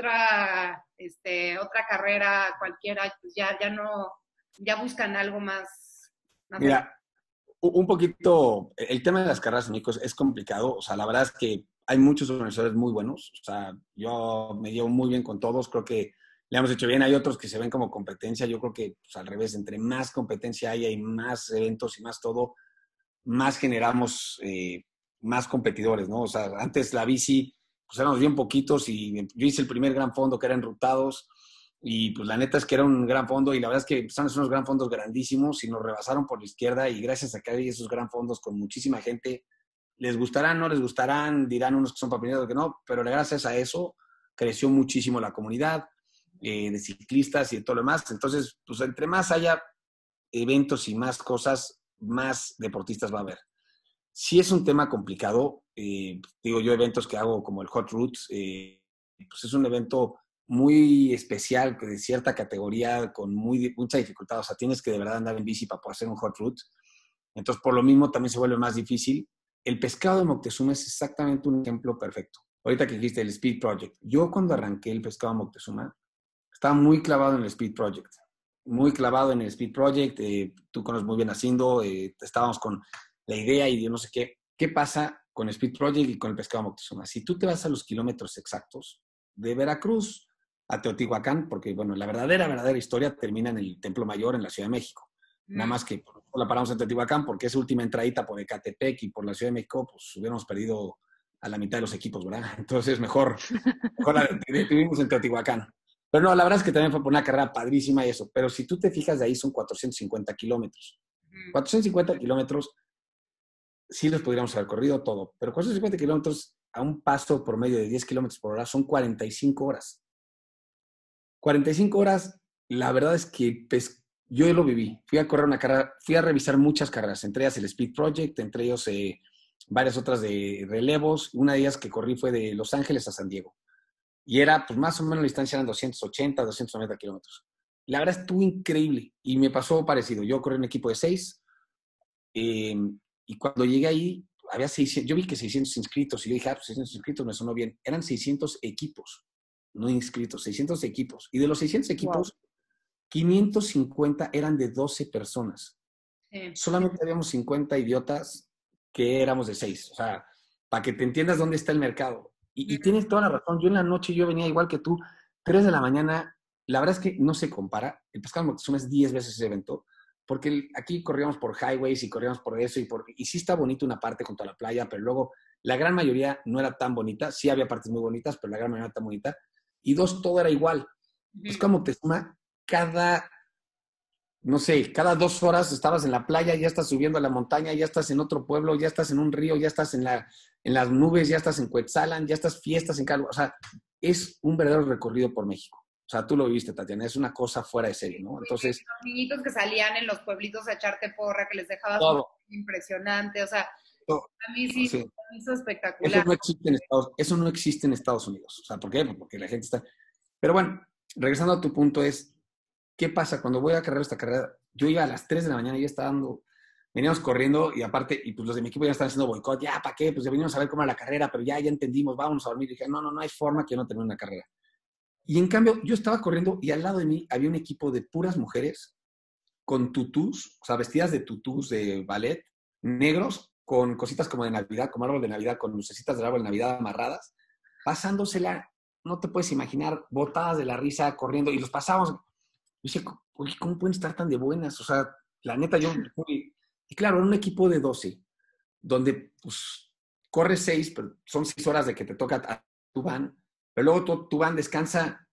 otra carrera cualquiera, pues ya no, ya buscan algo más. Mira, un poquito, el tema de las carreras en México es complicado. O sea, la verdad es que hay muchos organizadores muy buenos. O sea, yo me llevo muy bien con todos. Creo que le hemos hecho bien. Hay otros que se ven como competencia. Yo creo que pues, al revés, entre más competencia hay más eventos y más todo, más generamos más competidores, ¿no? O sea, antes la bici, pues éramos bien poquitos y yo hice el primer gran fondo que era enrutados y pues la neta es que era un gran fondo y la verdad es que son unos gran fondos grandísimos y nos rebasaron por la izquierda y gracias a que hay esos gran fondos con muchísima gente, les gustarán, no les gustarán, dirán unos que son papineros que no, pero gracias a eso creció muchísimo la comunidad de ciclistas y de todo lo demás. Entonces, pues entre más haya eventos y más cosas, más deportistas va a haber. Sí es un tema complicado. Digo, yo eventos que hago como el Hot Roots, pues es un evento muy especial, de cierta categoría, con mucha dificultad. O sea, tienes que de verdad andar en bici para poder hacer un Hot Root. Entonces, por lo mismo, también se vuelve más difícil. El pescado de Moctezuma es exactamente un ejemplo perfecto. Ahorita que dijiste el Speed Project. Yo cuando arranqué el pescado de Moctezuma, estaba muy clavado en el Speed Project. Muy clavado en el Speed Project. Tú conoces muy bien haciendo. Estábamos con la idea y yo no sé qué. ¿Qué pasa con el Speed Project y con el pescado Moctezuma? Si tú te vas a los kilómetros exactos de Veracruz a Teotihuacán, porque, bueno, la verdadera historia termina en el Templo Mayor en la Ciudad de México. Nada más que la paramos en Teotihuacán porque esa última entradita por Ecatepec y por la Ciudad de México, pues hubiéramos perdido a la mitad de los equipos, ¿verdad? Entonces, mejor la detuvimos en Teotihuacán. Pero no, la verdad es que también fue por una carrera padrísima y eso. Pero si tú te fijas, de ahí son 450 kilómetros. 450 kilómetros, sí los podríamos haber corrido todo. Pero 450 kilómetros a un paso por medio de 10 kilómetros por hora son 45 horas. 45 horas, la verdad es que pues, yo lo viví. Fui a correr una carrera, fui a revisar muchas carreras, entre ellas el Speed Project, entre ellos varias otras de relevos. Una de ellas que corrí fue de Los Ángeles a San Diego. Y era, pues más o menos la distancia eran 280, 290 kilómetros. La verdad estuvo increíble y me pasó parecido. Yo corrí en un equipo de 6 y cuando llegué ahí, había 600, yo vi que 600 inscritos y yo dije, pues 600 inscritos me sonó bien. Eran 600 equipos, no inscritos, 600 equipos. Y de los 600 equipos, wow, 550 eran de 12 personas. Sí. Solamente habíamos 50 idiotas que éramos de 6. O sea, para que te entiendas dónde está el mercado. Y tienes toda la razón. Yo en la noche, yo venía igual que tú, 3 de la mañana. La verdad es que no se compara. El Pescado Moctezuma es 10 veces ese evento, porque aquí corríamos por highways y corríamos por eso. Y sí está bonito una parte junto a la playa, pero luego la gran mayoría no era tan bonita. Sí había partes muy bonitas, pero la gran mayoría no era tan bonita. Y 2, todo era igual. Pescado Moctezuma, no sé, cada 2 horas estabas en la playa, ya estás subiendo a la montaña, ya estás en otro pueblo, ya estás en un río, ya estás en las nubes, ya estás en Cuetzalan, ya estás fiestas en Calvo. O sea, es un verdadero recorrido por México. O sea, tú lo viste, Tatiana, es una cosa fuera de serie, ¿no? Entonces, los niñitos que salían en los pueblitos a echarte porra, que les dejabas impresionante, o sea, a mí sí, sí, me hizo espectacular. Eso no existe en Estados Unidos. O sea, ¿por qué? Porque la gente está... Pero bueno, regresando a tu punto es, ¿qué pasa? Cuando voy a cargar esta carrera, yo iba a las 3 de la mañana y ya estaba dando, veníamos corriendo y aparte, y pues los de mi equipo ya estaban haciendo boicot, ya, ¿para qué? Pues ya venimos a ver cómo era la carrera, pero ya entendimos, vámonos a dormir. Y dije, no hay forma que yo no termine una carrera. Y en cambio, yo estaba corriendo y al lado de mí había un equipo de puras mujeres con tutús, o sea, vestidas de tutús de ballet, negros, con cositas como de Navidad, como árbol de Navidad, con lucecitas del árbol de Navidad amarradas, pasándosela, no te puedes imaginar, botadas de la risa, corriendo, y los pasábamos. Yo decía, oye, ¿cómo pueden estar tan de buenas? O sea, la neta, y claro, era un equipo de 12, donde pues corres 6, pero son 6 horas de que te toca a tu van, pero luego tu van descansa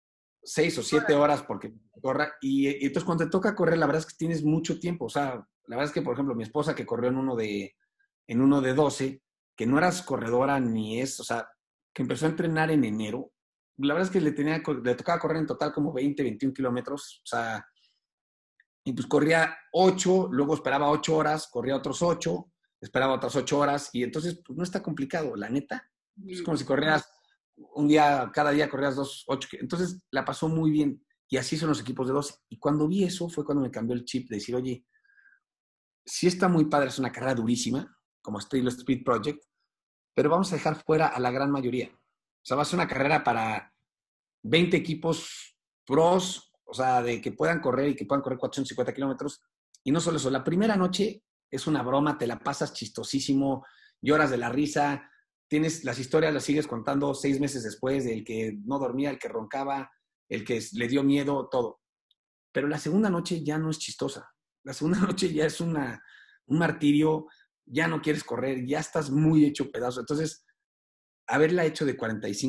6 o 7 horas porque corra, y entonces cuando te toca correr, la verdad es que tienes mucho tiempo. O sea, la verdad es que, por ejemplo, mi esposa que corrió en uno de 12, que no eras corredora ni o sea, que empezó a entrenar en enero, la verdad es que le tocaba correr en total como 20, 21 kilómetros, o sea, y pues corría 8, luego esperaba 8 horas, corría otros 8, esperaba otras 8 horas, y entonces pues no está complicado, la neta. Es como si corrieras un día, cada día corrías 2, 8, entonces la pasó muy bien, y así son los equipos de 12. Y cuando vi eso fue cuando me cambió el chip de decir, oye, sí está muy padre, es una carrera durísima, como estilo Speed Project, pero vamos a dejar fuera a la gran mayoría. O sea, va a ser una carrera para 20 equipos pros, o sea, de que puedan correr y que puedan correr 450 kilómetros. Y no solo eso, la primera noche es una broma, te la pasas chistosísimo, lloras de la risa, tienes las historias, las sigues contando 6 meses después, del que no dormía, el que roncaba, el que le dio miedo, todo. Pero la segunda noche ya no es chistosa. La segunda noche ya es un martirio, ya no quieres correr, ya estás muy hecho pedazo. Entonces, haberla hecho de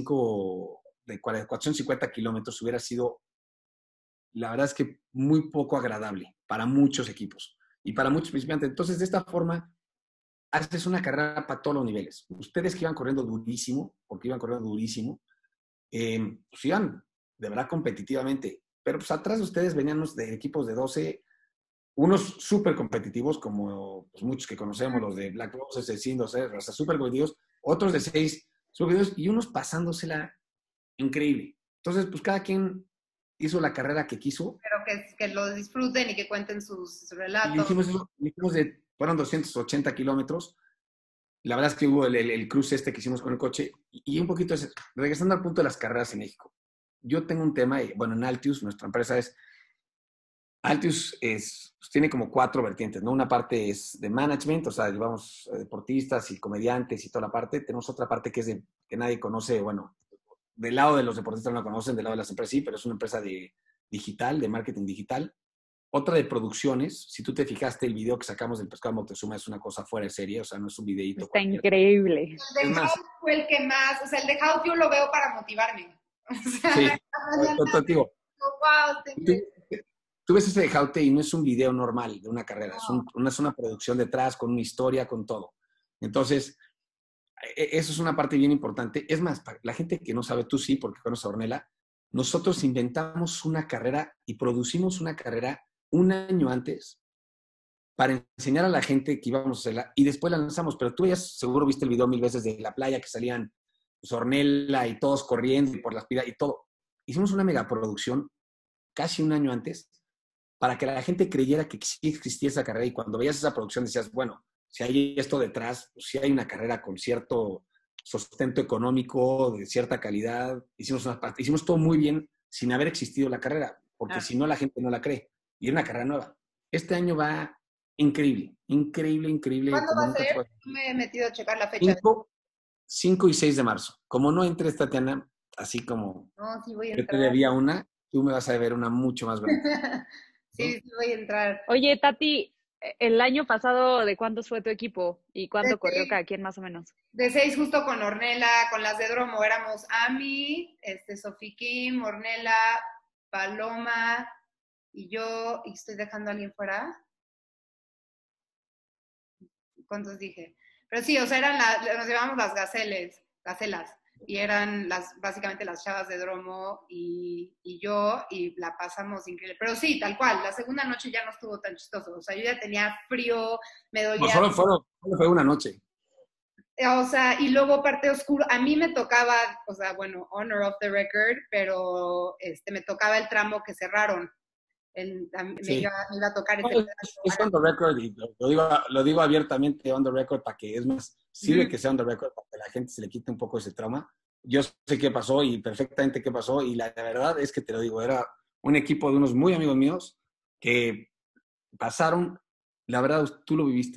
450 kilómetros hubiera sido, la verdad es que muy poco agradable para muchos equipos y para muchos principiantes. Entonces, de esta forma, haces una carrera para todos los niveles. Ustedes que iban corriendo durísimo, porque iban corriendo durísimo, pues iban de verdad competitivamente. Pero pues atrás de ustedes venían de equipos de 12, unos súper competitivos, como pues, muchos que conocemos, los de Black Roses, el Sindos, o sea, súper competitivos, otros de 6 súper y unos pasándosela increíble. Entonces, pues cada quien hizo la carrera que quiso. Pero que lo disfruten y que cuenten sus relatos. Y hicimos fueron 280 kilómetros. La verdad es que hubo el cruce que hicimos con el coche. Y un poquito, regresando al punto de las carreras en México. Yo tengo un tema, bueno, en Altius, nuestra empresa Altius pues, tiene como 4 vertientes, ¿no? Una parte es de management, o sea, llevamos deportistas y comediantes y toda la parte. Tenemos otra parte que es que nadie conoce, bueno, del lado de los deportistas no la conocen, del lado de las empresas sí, pero es una empresa digital, de marketing digital. Otra de producciones, si tú te fijaste, el video que sacamos del Pescado Moctezuma es una cosa fuera de serie, o sea, no es un videíto. Está increíble. El de How fue el que más, o sea, el de How yo lo veo para motivarme. O sea, Sí, mañana contigo. wow, Tú, tú ves ese de Jaute y no es un video normal de una carrera, es una producción detrás, con una historia, con todo. Entonces, eso es una parte bien importante. Es más, para la gente que no sabe, tú sí, porque conoces a Ornella, nosotros inventamos una carrera y producimos una carrera un año antes para enseñar a la gente que íbamos a hacerla y después la lanzamos. Pero tú ya seguro viste el video 1000 veces de la playa que salían pues, Ornella y todos corriendo y por las piedras y todo. Hicimos una megaproducción casi un año antes para que la gente creyera que sí existía esa carrera y cuando veías esa producción decías, bueno, si hay esto detrás, pues si hay una carrera con cierto sustento económico, de cierta calidad, hicimos todo muy bien sin haber existido la carrera, porque si no la gente no la cree. Y es una carrera nueva. Este año va increíble, increíble, increíble, ¿Cuándo como va a nunca te ser? puedo No me he metido a checar la fecha. 5, 5 y 6 de marzo. Como no entres, Tatiana, así como No, sí voy a yo te entrar. debía una, tú me vas a ver una mucho más grande. ¿No? Sí, sí voy a entrar. Oye, Tati, el año pasado, ¿de cuántos fue tu equipo? ¿Y De cuánto corrió seis, cada quien más o menos? de seis justo con Ornella, con las de Dromo, éramos Ami, Sofi Kim, Ornella, Paloma y yo, y estoy dejando a alguien fuera. ¿Cuántos dije? Pero sí, o sea, nos llevamos las gacelas, y eran básicamente las chavas de Dromo y yo, y la pasamos increíble. Pero sí, tal cual, la segunda noche ya no estuvo tan chistoso, o sea, yo ya tenía frío, me No, dolía, solo fue una noche. o sea, y luego parte oscuro, a mí me tocaba, o sea, bueno, honor of the record, pero me tocaba el tramo que cerraron, Sí. me iba a tocar No, ese es pedazo. on the record y lo digo abiertamente on the record para que es más, sirve que sea on the record para que la gente se le quite un poco ese trauma. Yo sé qué pasó y perfectamente qué pasó y la verdad es que te lo digo, era un equipo de unos muy amigos míos que pasaron, la verdad tú lo viviste,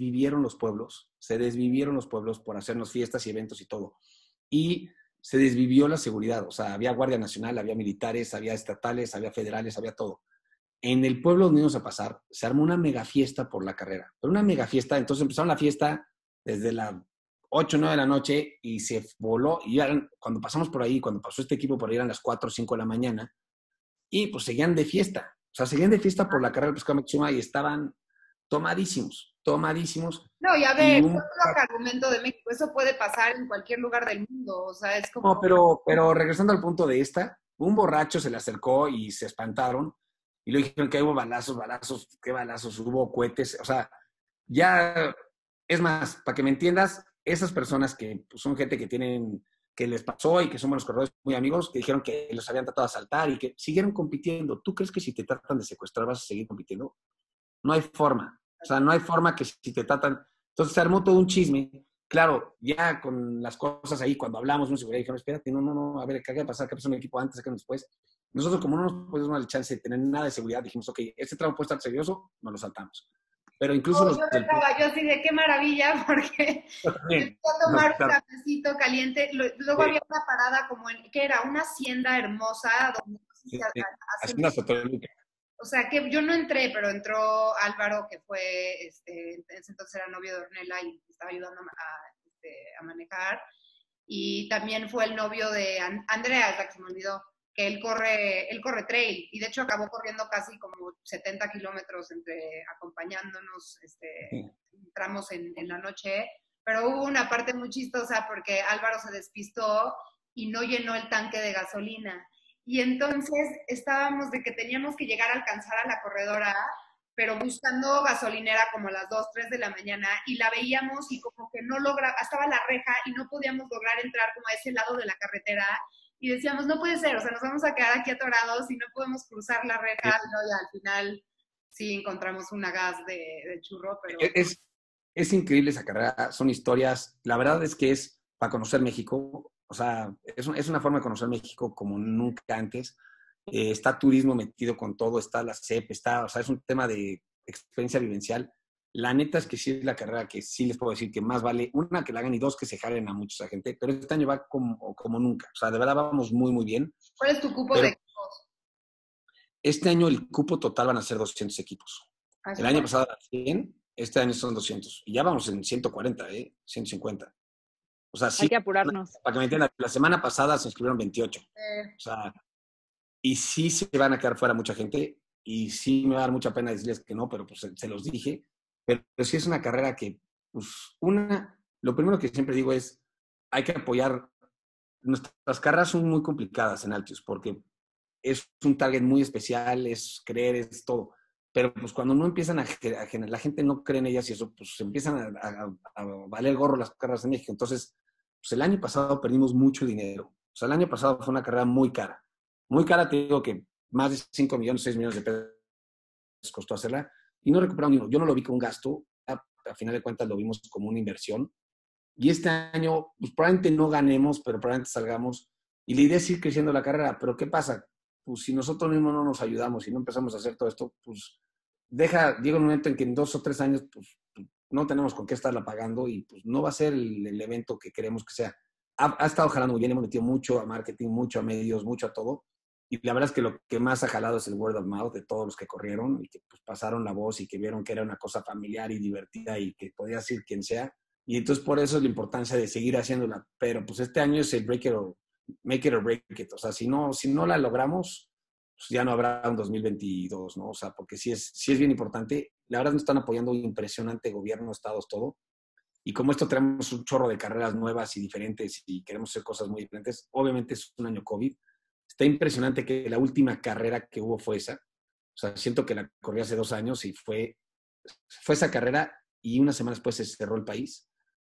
se desvivieron los pueblos por hacernos fiestas y eventos y todo. Y se desvivió la seguridad, o sea, había Guardia Nacional, había militares, había estatales, había federales, había todo. En el pueblo donde íbamos a pasar, se armó una mega fiesta por la carrera. Pero una mega fiesta, entonces empezaron la fiesta desde las 8 o 9 de la noche y se voló. Y cuando pasamos por ahí, cuando pasó este equipo por ahí, eran las 4 o 5 de la mañana. Y pues seguían de fiesta. O sea, seguían de fiesta por la carrera del Pescado Moctezuma y estaban tomadísimos, tomadísimos. No, y a Y ver, un... yo creo que argumento de México, eso puede pasar en cualquier lugar del mundo, o sea, es No, como, pero regresando al punto de esta, un borracho se le acercó y se espantaron y le dijeron que hubo balazos, qué balazos, hubo cohetes, o sea, ya, es más, para que me entiendas, esas personas que pues, son gente que les pasó y que son buenos corredores, muy amigos, que dijeron que los habían tratado de asaltar y que siguieron compitiendo. ¿Tú crees que si te tratan de secuestrar vas a seguir compitiendo? No hay forma. O sea, no hay forma que si te tratan... Entonces se armó todo un chisme. Claro, ya con las cosas ahí, cuando hablamos de seguridad, dijeron, espérate, no, a ver, ¿qué va a pasar? ¿Qué pasó en el equipo antes? ¿Qué después? Nosotros, como no nos podemos dar el chance de tener nada de seguridad, dijimos, ok, este tramo puede estar serioso, nos lo saltamos. Pero incluso oh, los yo del... estaba, yo así de qué maravilla, porque me También. fui a No, tomar un claro. cafecito caliente, luego Sí, había una parada como en, que era una hacienda hermosa, donde no sé si sí, sí. hacen, Hacienda Sotoluca. o sea, que yo no entré, pero entró Álvaro, que fue, en ese entonces era novio de Ornella y estaba ayudando a manejar, y también fue el novio de Andrea, es la que se me olvidó, que él corre trail, y de hecho acabó corriendo casi como 70 kilómetros acompañándonos, Sí. tramos en la noche, pero hubo una parte muy chistosa porque Álvaro se despistó y no llenó el tanque de gasolina. Y entonces estábamos de que teníamos que llegar a alcanzar a la corredora, pero buscando gasolinera como a las 2, 3 de la mañana, y la veíamos y como que no lograba, estaba la reja y no podíamos lograr entrar como a ese lado de la carretera, y decíamos, no puede ser, o sea, nos vamos a quedar aquí atorados y no podemos cruzar la reja, y no, y al final sí encontramos una gas de churro, pero... Es, es increíble esa carrera, son historias, la verdad es que es para conocer México, o sea, es una forma de conocer México como nunca antes. Está turismo metido con todo, está la CEP, o sea, es un tema de experiencia vivencial. La neta es que sí es la carrera que sí les puedo decir que más vale, una, que la hagan y dos, que se jalen a mucha gente, pero este año va como nunca, o sea, de verdad vamos muy, muy bien, ¿Cuál es tu cupo pero de equipos? este año el cupo total van a ser 200 equipos. Ah, El eso año está... pasado era 100, este año son 200. Y ya vamos en 140, 150. O sea, Hay sí, que apurarnos. para que me entiendan, la semana pasada se inscribieron 28. O sea, y sí se van a quedar fuera mucha gente, y sí me va a dar mucha pena decirles que no, pero pues se los dije. Pero sí es una carrera que, pues, lo primero que siempre digo es, hay que apoyar. Nuestras carreras son muy complicadas en Altius, porque es un target muy especial, es creer, es todo. Pero pues cuando no empiezan a generar, la gente no cree en ellas y eso, pues empiezan a valer gorro las carreras en México. Entonces, pues el año pasado perdimos mucho dinero. O sea, el año pasado fue una carrera muy cara. Muy cara, te digo que más de 5 millones, 6 millones de pesos costó hacerla y no recuperamos ni uno. Yo no lo vi como un gasto, a final de cuentas lo vimos como una inversión. Y este año, pues probablemente no ganemos, pero probablemente salgamos. Y la idea es ir creciendo la carrera. Pero ¿qué pasa? Pues si nosotros mismos no nos ayudamos y no empezamos a hacer todo esto, pues llega un momento en que en 2 o 3 años, pues no tenemos con qué estarla pagando y pues no va a ser el evento que queremos que sea. Ha estado jalando muy bien, hemos metido mucho a marketing, mucho a medios, mucho a todo. Y la verdad es que lo que más ha jalado es el word of mouth de todos los que corrieron y que pues, pasaron la voz y que vieron que era una cosa familiar y divertida y que podía ser quien sea. Y entonces por eso es la importancia de seguir haciéndola. Pero pues este año es el make it or break it. O sea, si no la logramos, pues ya no habrá un 2022, ¿no? O sea, porque sí es bien importante. La verdad nos están apoyando impresionante gobierno, estados, todo. Y como esto tenemos un chorro de carreras nuevas y diferentes y queremos hacer cosas muy diferentes, obviamente es un año COVID. Está impresionante que la última carrera que hubo fue esa. O sea, siento que la corrí hace 2 años y fue esa carrera y una semana después se cerró el país.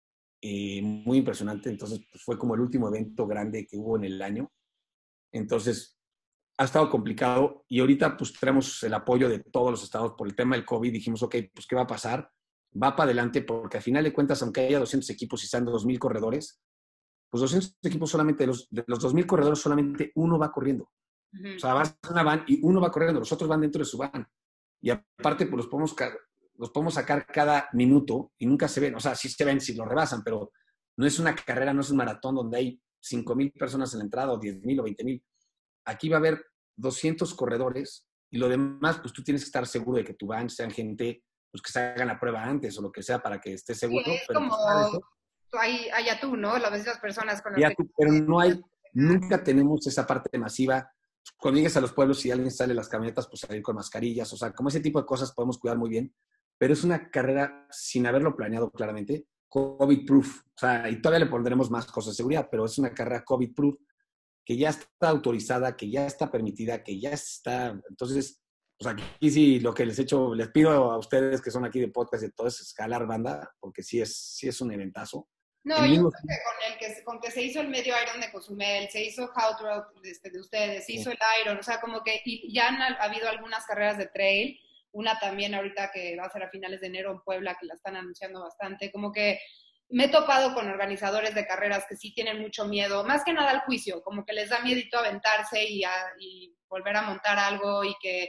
Muy impresionante. Entonces, pues, fue como el último evento grande que hubo en el año. Entonces, ha estado complicado y ahorita pues tenemos el apoyo de todos los estados por el tema del COVID. Dijimos, ok, pues ¿qué va a pasar? Va para adelante porque al final de cuentas, aunque haya 200 equipos y sean 2,000 corredores, pues 200 equipos solamente, de los 2,000 corredores, solamente uno va corriendo. O sea, vas a una van y uno va corriendo, los otros van dentro de su van. Y aparte, pues los podemos sacar cada minuto y nunca se ven. O sea, sí se ven si lo rebasan, pero no es una carrera, no es un maratón donde hay 5,000 personas en la entrada o 10,000 o 20,000. Aquí va a haber 200 corredores y lo demás, pues tú tienes que estar seguro de que tu van sean gente pues, que se hagan la prueba antes o lo que sea para que estés Sí, seguro. es Pero como pues nada de eso. allá tú, ¿no? Las mismas personas con las Ya, que... pero nunca tenemos esa parte masiva. Cuando llegues a los pueblos y alguien sale las camionetas, pues salir con mascarillas, o sea, como ese tipo de cosas podemos cuidar muy bien, pero es una carrera sin haberlo planeado claramente, COVID-proof, o sea, y todavía le pondremos más cosas de seguridad, pero es una carrera COVID-proof que ya está autorizada, que ya está permitida, que ya está, entonces, pues aquí sí lo que les pido a ustedes que son aquí de podcast y todo es escalar banda, porque sí es un eventazo. No, El yo mismo, creo que con que se hizo el medio Iron de Cozumel, se hizo Hot Road de ustedes, se hizo el Iron, o sea, como que y ya han habido algunas carreras de trail, una también ahorita que va a ser a finales de enero en Puebla, que la están anunciando bastante, como que me he topado con organizadores de carreras que sí tienen mucho miedo, más que nada al juicio, como que les da miedito aventarse y volver a montar algo y que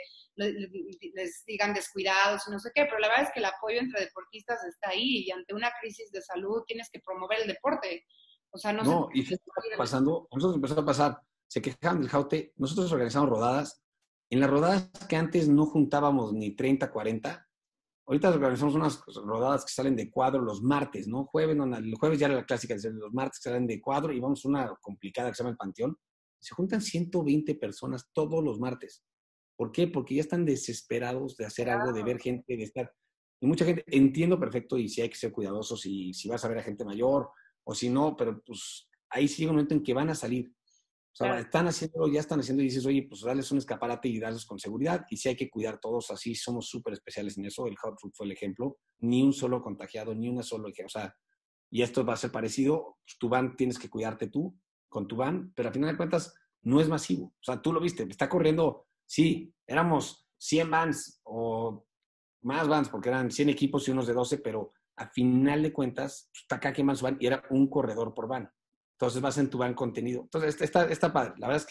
les digan descuidados y no sé qué, pero la verdad es que el apoyo entre deportistas está ahí y ante una crisis de salud tienes que promover el deporte. O sea, no se no, y puede ¿qué está excluir pasando? A nosotros empezó a pasar, se quejaban del Jaute, nosotros organizamos rodadas. En las rodadas que antes no juntábamos ni 30, 40, ahorita organizamos unas rodadas que salen de cuadro los martes, ¿no? El jueves ya era la clásica, los martes salen de cuadro y vamos a una complicada que se llama el Panteón. Se juntan 120 personas todos los martes. ¿Por qué? Porque ya están desesperados de hacer algo, de ver gente, de estar. Y mucha gente, entiendo perfecto, y sí hay que ser cuidadosos, y si vas a ver a gente mayor, o si no, pero pues ahí sí llega un momento en que van a salir. O sea, Claro. ya están haciendo, y dices, oye, pues darles un escaparate y darles con seguridad, y sí hay que cuidar todos, así somos súper especiales en eso. El Hot Food fue el ejemplo, ni un solo contagiado, ni una sola, o sea, y esto va a ser parecido, pues, tu van tienes que cuidarte tú con tu van, pero al final de cuentas no es masivo. O sea, tú lo viste, está corriendo. Sí, éramos 100 vans o más vans, porque eran 100 equipos y unos de 12, pero a final de cuentas, pues, acá que más van y era un corredor por van. Entonces vas en tu van contenido. Entonces está padre. La verdad es que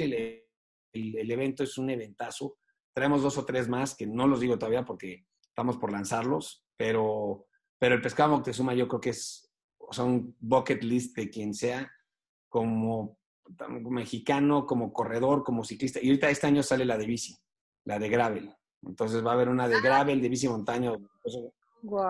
el evento es un eventazo. Traemos 2 o 3 más, que no los digo todavía porque estamos por lanzarlos, pero el Pescado Moctezuma yo creo que es, o sea, un bucket list de quien sea, como mexicano, como corredor, como ciclista. Y ahorita este año sale la de bici, la de gravel. Entonces va a haber una de gravel, de bici montaña. Wow.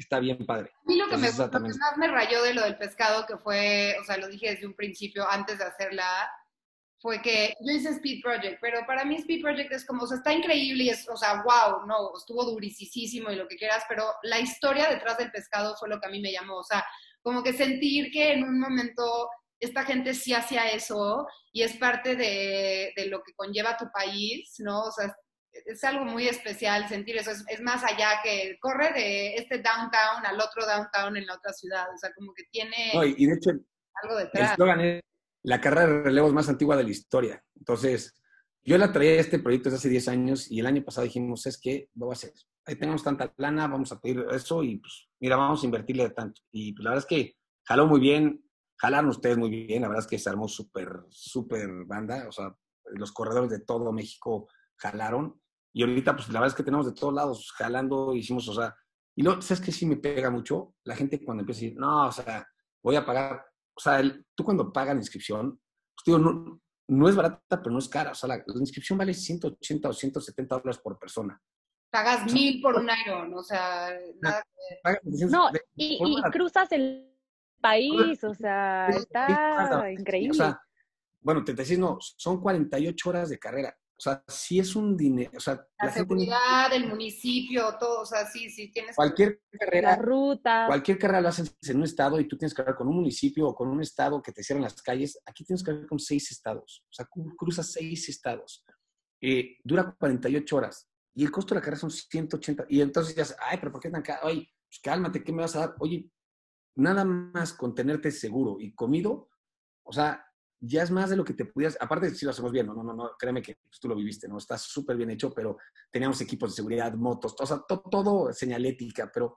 está bien padre. A mí lo que, Entonces, lo que más me rayó de lo del pescado, que fue, o sea, lo dije desde un principio, antes de hacerla, fue que yo hice Speed Project, pero para mí Speed Project es como, o sea, está increíble y es, o sea, wow, no, estuvo durisísimo y lo que quieras, pero la historia detrás del pescado fue lo que a mí me llamó, o sea, como que sentir que en un momento esta gente sí hacía eso y es parte de lo que conlleva tu país, ¿no? O sea, es algo muy especial sentir eso, es más allá que corre de este downtown al otro downtown en la otra ciudad, o sea, como que no, tiene y de hecho, algo el detrás. eslogan es la carrera de relevos más antigua de la historia. Entonces, yo la traía este proyecto desde hace 10 años y el año pasado dijimos, es que lo voy a hacer. Ahí tenemos tanta plana, vamos a pedir eso y pues, mira, vamos a invertirle de tanto. Y pues, la verdad es que jaló muy bien, jalaron ustedes muy bien, la verdad es que se armó súper banda, o sea, los corredores de todo México jalaron. Y ahorita, pues la verdad es que tenemos de todos lados jalando, hicimos, o sea, y luego, ¿sabes qué sí me pega mucho? La gente cuando empieza a decir, no, o sea, voy a pagar, o sea, tú cuando pagas la inscripción, pues digo, no es barata, pero no es cara. O sea, la inscripción vale 180 o $170 por persona. Pagas O sea, 1,000 por un Iron, o sea, nada. pagas No, por y cruzas el país, o sea, está o increíble. sea, bueno, te decís, no, son 48 horas de carrera. O sea, sí es un dinero, o sea, La la gente, seguridad, el municipio, todo, o sea, sí, sí, tienes que... cualquier Las carrera, rutas. cualquier carrera lo haces en un estado y tú tienes que hablar con un municipio o con un estado que te cierran las calles. Aquí tienes que hablar con 6 estados. O sea, cruzas 6 estados. Dura 48 horas y el costo de la carrera son 180. Y entonces ya, ay, pero ¿por qué tan caro? Oye, pues cálmate, ¿qué me vas a dar? Oye, nada más con tenerte seguro y comido, o sea, ya es más de lo que te podías, aparte de si lo hacemos bien, no, créeme que pues, tú lo viviste, ¿no? Está súper bien hecho, pero teníamos equipos de seguridad, motos, o sea, todo señalética, pero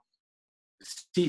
sí,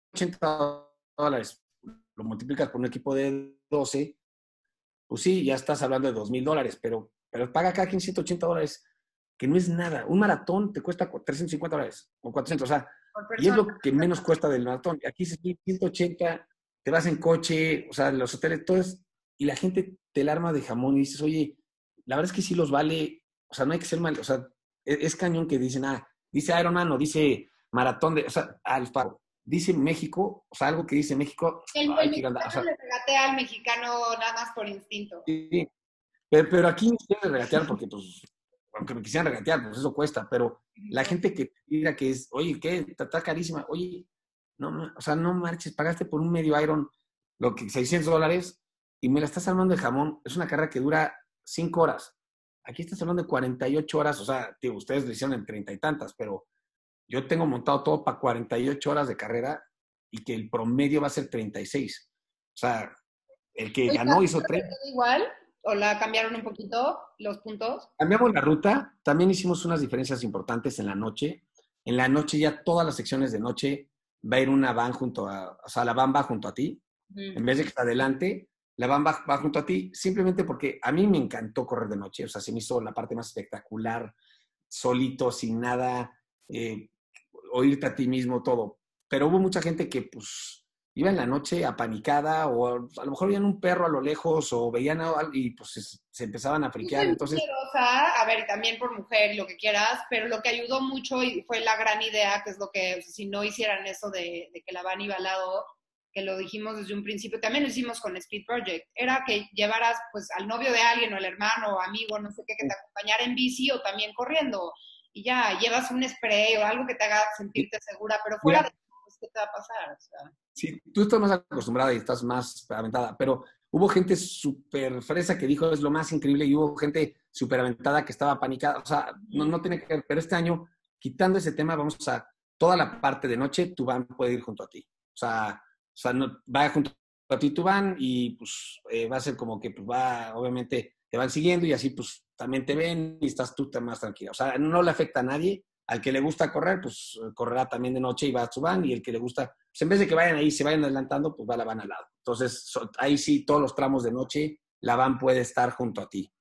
$180, lo multiplicas por un equipo de 12, pues sí, ya estás hablando de $2,000, pero paga cada quien $180, que no es nada. Un maratón te cuesta $350 o 400, o sea, por y es persona. lo que menos cuesta del maratón. Aquí es 180, te vas en coche, o sea, los hoteles, todo es, y la gente te la arma de jamón y dices, oye, la verdad es que sí los vale, o sea, no hay que ser mal, o sea, es cañón que dicen, dice Ironman o dice maratón de, o sea, al paro. Dice México, o sea, algo que dice México, El ay, que anda, o mexicano sea, le regatea al mexicano nada más por instinto. sí, pero aquí no quieren regatear porque, pues, aunque me quisieran regatear, pues eso cuesta, pero la gente que diga que es, oye, ¿qué? Está carísima. Oye, no, o sea, no marches, pagaste por un medio Iron lo que $600 y me la estás armando de jamón. Es una carrera que dura 5 horas. Aquí estás hablando de 48 horas, o sea, tío, ustedes lo hicieron en 30 y tantas, pero yo tengo montado todo para 48 horas de carrera y que el promedio va a ser 36. O sea, el que ¿El ganó paso hizo se 30. quedó igual? ¿O la cambiaron un poquito los puntos? Cambiamos la ruta, también hicimos unas diferencias importantes en la noche. En la noche ya todas las secciones de noche va a ir una van o sea, la van va junto a ti. En vez de que está adelante, la van va junto a ti, simplemente porque a mí me encantó correr de noche, o sea, se me hizo la parte más espectacular, solito, sin nada, eh, oírte a ti mismo, todo. Pero hubo mucha gente que, pues, iba en la noche apanicada o a lo mejor veían un perro a lo lejos o veían algo y pues se empezaban a Yo friquear. soy muy Entonces, miedosa, a ver, también por mujer y lo que quieras, pero lo que ayudó mucho y fue la gran idea, que es lo que, o sea, si no hicieran eso de que la van iba al lado, que lo dijimos desde un principio, también lo hicimos con Speed Project, era que llevaras pues al novio de alguien o al hermano o amigo, no sé qué, que te acompañara en bici o también corriendo, y ya, llevas un spray o algo que te haga sentirte segura, pero fuera de mira, eso, pues, ¿qué te va a pasar? O sea, sí, tú estás más acostumbrada y estás más aventada, pero hubo gente súper fresa que dijo es lo más increíble y hubo gente súper aventada que estaba panicada. O sea, no tiene que ver, pero este año, quitando ese tema, vamos a toda la parte de noche, tu van puede ir junto a ti. O sea no, va junto a ti tu van y pues va a ser como que pues va, obviamente te van siguiendo y así pues también te ven y estás tú más tranquila. O sea, no le afecta a nadie. Al que le gusta correr, pues correrá también de noche y va a su van y el que le gusta pues en vez de que vayan ahí, se vayan adelantando, pues va la van al lado. Entonces, ahí sí, todos los tramos de noche, la van puede estar junto a ti.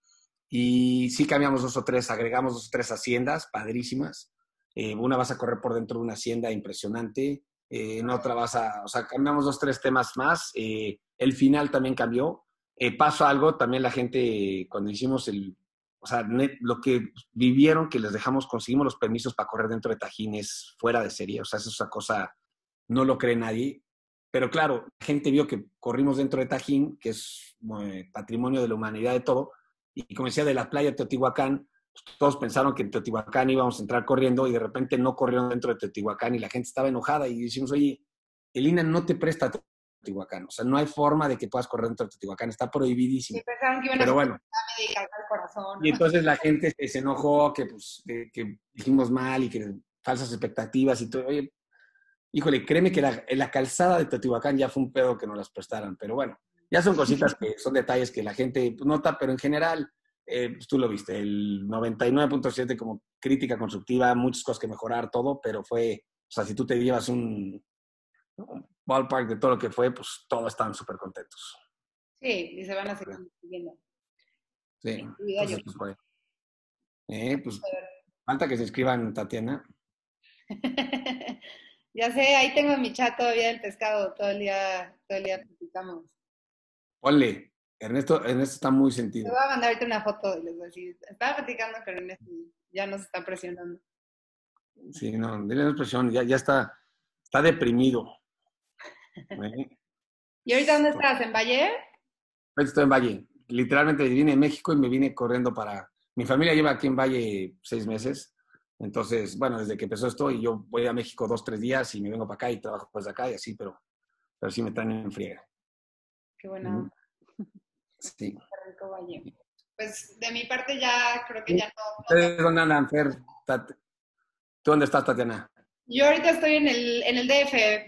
Y sí cambiamos 2 o 3, agregamos 2 o 3 haciendas padrísimas. Una vas a correr por dentro de una hacienda impresionante. En otra o sea, cambiamos 2 o 3 temas más. El final también cambió. Pasó algo, también la gente, cuando hicimos o sea, lo que vivieron, que les dejamos, conseguimos los permisos para correr dentro de Tajines fuera de serie. O sea, eso es una cosa no lo cree nadie. Pero claro, la gente vio que corrimos dentro de Tajín, que es patrimonio de la humanidad de todo, y como decía, de la playa de Teotihuacán, pues, todos pensaron que en Teotihuacán íbamos a entrar corriendo y de repente no corrieron dentro de Teotihuacán y la gente estaba enojada y decimos, oye, el INAH no te presta Teotihuacán, o sea, no hay forma de que puedas correr dentro de Teotihuacán, está prohibidísimo. Y pensaron que iban Pero a bueno, dedicar al corazón, ¿no? y entonces la gente se enojó, que, pues, que dijimos mal y que falsas expectativas y todo. Oye, híjole, créeme que la calzada de Teotihuacán ya fue un pedo que nos las prestaran, pero bueno, ya son cositas que son detalles que la gente pues, nota, pero en general, pues tú lo viste, el 99.7 como crítica constructiva, muchas cosas que mejorar, todo, pero fue, o sea, si tú te llevas un ballpark de todo lo que fue, pues todos están súper contentos. Sí, y se van a seguir siguiendo. Sí, entonces pues fue. Pues falta que se inscriban, Tatiana. Ya sé, ahí tengo mi chat todavía del pescado, todo el día platicamos. Ponle, Ernesto está muy Te sentido. voy a mandar ahorita una foto y les voy a decir, estaba platicando con Ernesto y ya nos está presionando. Sí, no, dile la expresión, ya está deprimido. ¿Y ahorita dónde estás? ¿En Valle? Ahorita estoy en Valle. Literalmente vine de México y me vine corriendo para... Mi familia lleva aquí en Valle 6 meses. Entonces, bueno, desde que empezó esto, y yo voy a México 2, 3 días y me vengo para acá y trabajo desde acá y así, pero sí me traen en friega. Qué buena. Sí. Qué rico Valle. Pues de mi parte ya creo que ya no. ¿Ustedes dónde andan, Fer? ¿Tú dónde estás, Tatiana? Yo ahorita estoy en el DF.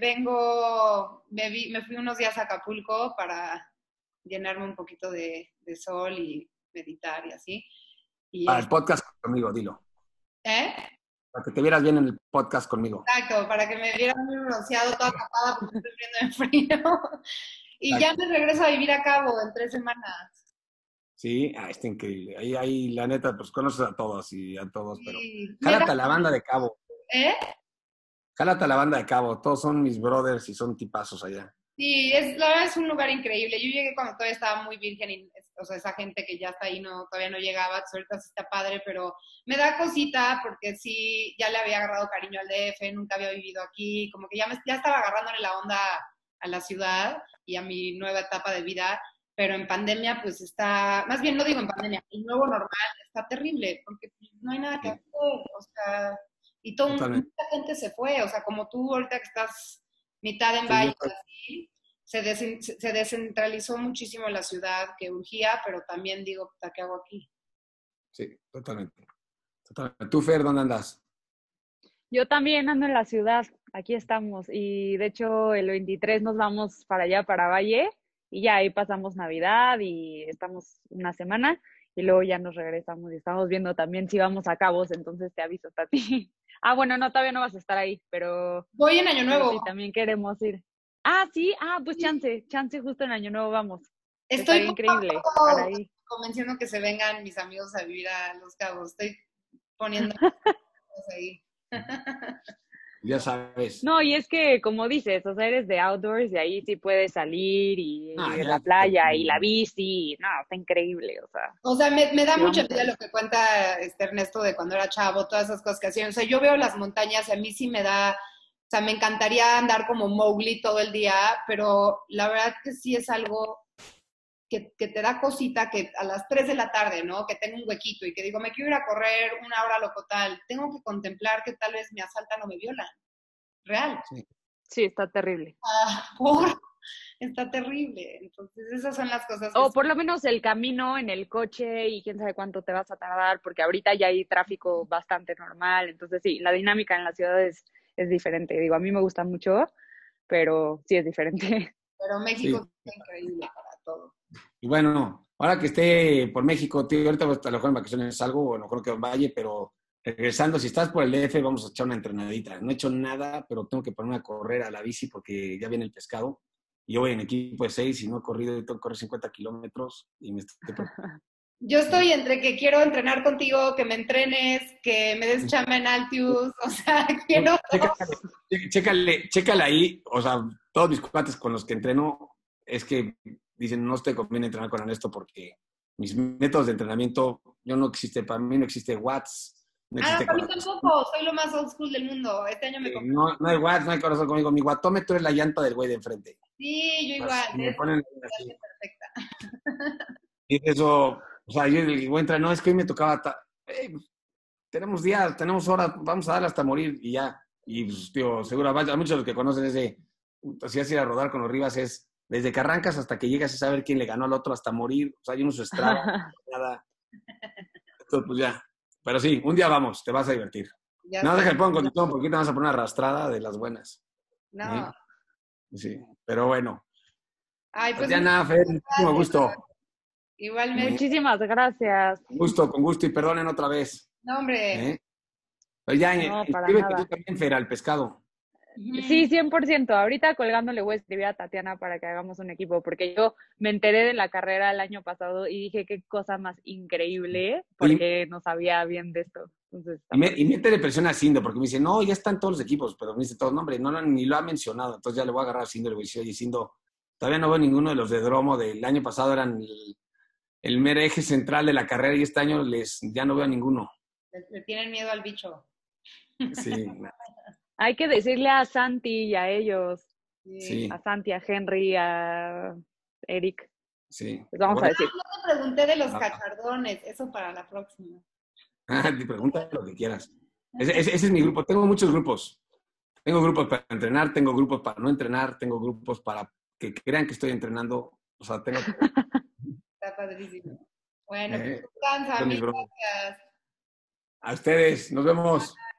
Me fui unos días a Acapulco para llenarme un poquito de sol y meditar y así. Y Para el podcast conmigo, dilo. ¿Eh? Para que te vieras bien en el podcast conmigo. Exacto, para que me vieran muy bronceado, toda tapada porque estoy muriendo de frío. Y ya me regreso a vivir a Cabo en 3 semanas. Sí, está increíble. Ahí, la neta, pues conoces a todos y a todos, Sí. pero jálate a la banda de Cabo. ¿Eh? Jálate a la banda de Cabo. Todos son mis brothers y son tipazos allá. Sí, la verdad es un lugar increíble. Yo llegué cuando todavía estaba muy virgen y, o sea, esa gente que ya está ahí todavía no llegaba, pues ahorita sí está padre, pero me da cosita porque sí, ya le había agarrado cariño al DF, nunca había vivido aquí, como que ya estaba agarrándole la onda a la ciudad y a mi nueva etapa de vida, pero en pandemia pues está, más bien no digo en pandemia, el nuevo normal está terrible porque no hay nada que hacer, o sea, y mucha gente se fue, o sea, como tú ahorita que estás mitad en Valle, así, se descentralizó muchísimo la ciudad que urgía, pero también digo, ¿qué hago aquí? Sí, totalmente. ¿Tú, Fer, dónde andas? Yo también ando en la ciudad, aquí estamos, y de hecho el 23 nos vamos para allá, para Valle, y ya ahí pasamos Navidad y estamos una semana, y luego ya nos regresamos y estamos viendo también si vamos a Cabos, entonces te aviso, Tati. Ah, bueno, no, todavía no vas a estar ahí, pero... Voy en Año Nuevo. Sí, también queremos ir. Ah, sí, pues chance justo en Año Nuevo vamos. Estoy increíble estar ahí. Convenciendo que se vengan mis amigos a vivir a Los Cabos. Estoy poniendo ahí. Ya sabes. No, y es que, como dices, o sea, eres de outdoors y ahí sí puedes salir y la playa y la bici. No, está increíble, o sea. O sea, me da mucha envidia lo que cuenta Ernesto de cuando era chavo, todas esas cosas que hacían. O sea, yo veo las montañas y a mí sí me da, o sea, me encantaría andar como Mowgli todo el día, pero la verdad que sí es algo que te da cosita que a las 3 de la tarde, ¿no? Que tengo un huequito y que digo, me quiero ir a correr 1 hora locotal. Tengo que contemplar que tal vez me asaltan o me violan. Real. Sí, está terrible. Está terrible. Entonces, esas son las cosas. O por lo menos el camino en el coche y quién sabe cuánto te vas a tardar, porque ahorita ya hay tráfico bastante normal. Entonces, sí, la dinámica en la ciudad es diferente. Digo, a mí me gusta mucho, pero sí es diferente. Pero México es increíble para todo. Y bueno, ahora que esté por México, tío, ahorita a lo mejor en vacaciones algo, a lo mejor que en Valle, pero regresando, si estás por el DF, vamos a echar una entrenadita. No he hecho nada, pero tengo que ponerme a correr a la bici porque ya viene el pescado. Y yo voy en equipo de 6 y no he corrido, y tengo que correr 50 kilómetros y me estoy... Yo estoy entre que quiero entrenar contigo, que me entrenes, que me des chamba en Altius, o sea, quiero... Chécale ahí, o sea, todos mis cuates con los que entreno es que dicen, no te conviene entrenar con Ernesto porque mis métodos de entrenamiento, para mí no existe watts, No Ah, existe para mí corazón. tampoco, soy lo más old school del mundo. Este año me compré. No, no hay watts, no hay corazón conmigo. Mi guatómetro es la llanta del güey de enfrente. Sí, yo O igual, sea, si me es ponen así. perfecta. Y eso, o sea, yo el güey entra, no, es que hoy me tocaba. Tenemos días, tenemos horas, vamos a dar hasta morir y ya. Y pues, tío, seguro, a muchos de los que conocen ese, si vas a ir a rodar con los Rivas es desde que arrancas hasta que llegas a saber quién le ganó al otro hasta morir. O sea, hay uno su Strava, nada. Entonces, pues ya. Pero sí, un día vamos, te vas a divertir. Ya No, sé. deja el pongo condición porque te vas a poner una arrastrada de las buenas. ¿Eh? No. Sí, pero bueno. Ay, pues muchas Tatiana, Fer, muchísimo gracias. gusto. Igualmente. Muchísimas gracias. Con gusto y perdonen otra vez. No, hombre. ¿Eh? Pero ya, No, para inscríbete tú nada. también, Fer, al pescado. Sí, 100%. Ahorita colgando le voy a escribir a Tatiana para que hagamos un equipo, porque yo me enteré de la carrera el año pasado y dije qué cosa más increíble, Oye, porque no sabía bien de esto. Entonces, está y padrísimo. métele presión a Cindo, porque me dice, no, ya están todos los equipos, pero me dice todo, no, hombre, no, ni lo ha mencionado. Entonces ya le voy a agarrar a Cindo y le voy a decir, oye, Cindo, todavía no veo ninguno de los de Dromo del año pasado, eran el mero eje central de la carrera y este año ya no veo a ninguno. Le tienen miedo al bicho. Sí, Hay que decirle a Santi y a ellos, Sí. sí, a Santi, a Henry, a Eric. sí. Les vamos a decir. No te pregunté de los Ah. cachardones. Eso para la próxima. Te pregunta lo que quieras. Ese es mi grupo. Tengo muchos grupos. Tengo grupos para entrenar, tengo grupos para no entrenar, tengo grupos para que crean que estoy entrenando. O sea, tengo... Está padrísimo. Bueno, pues descansa, son mis mil bromas. gracias. A ustedes, nos vemos.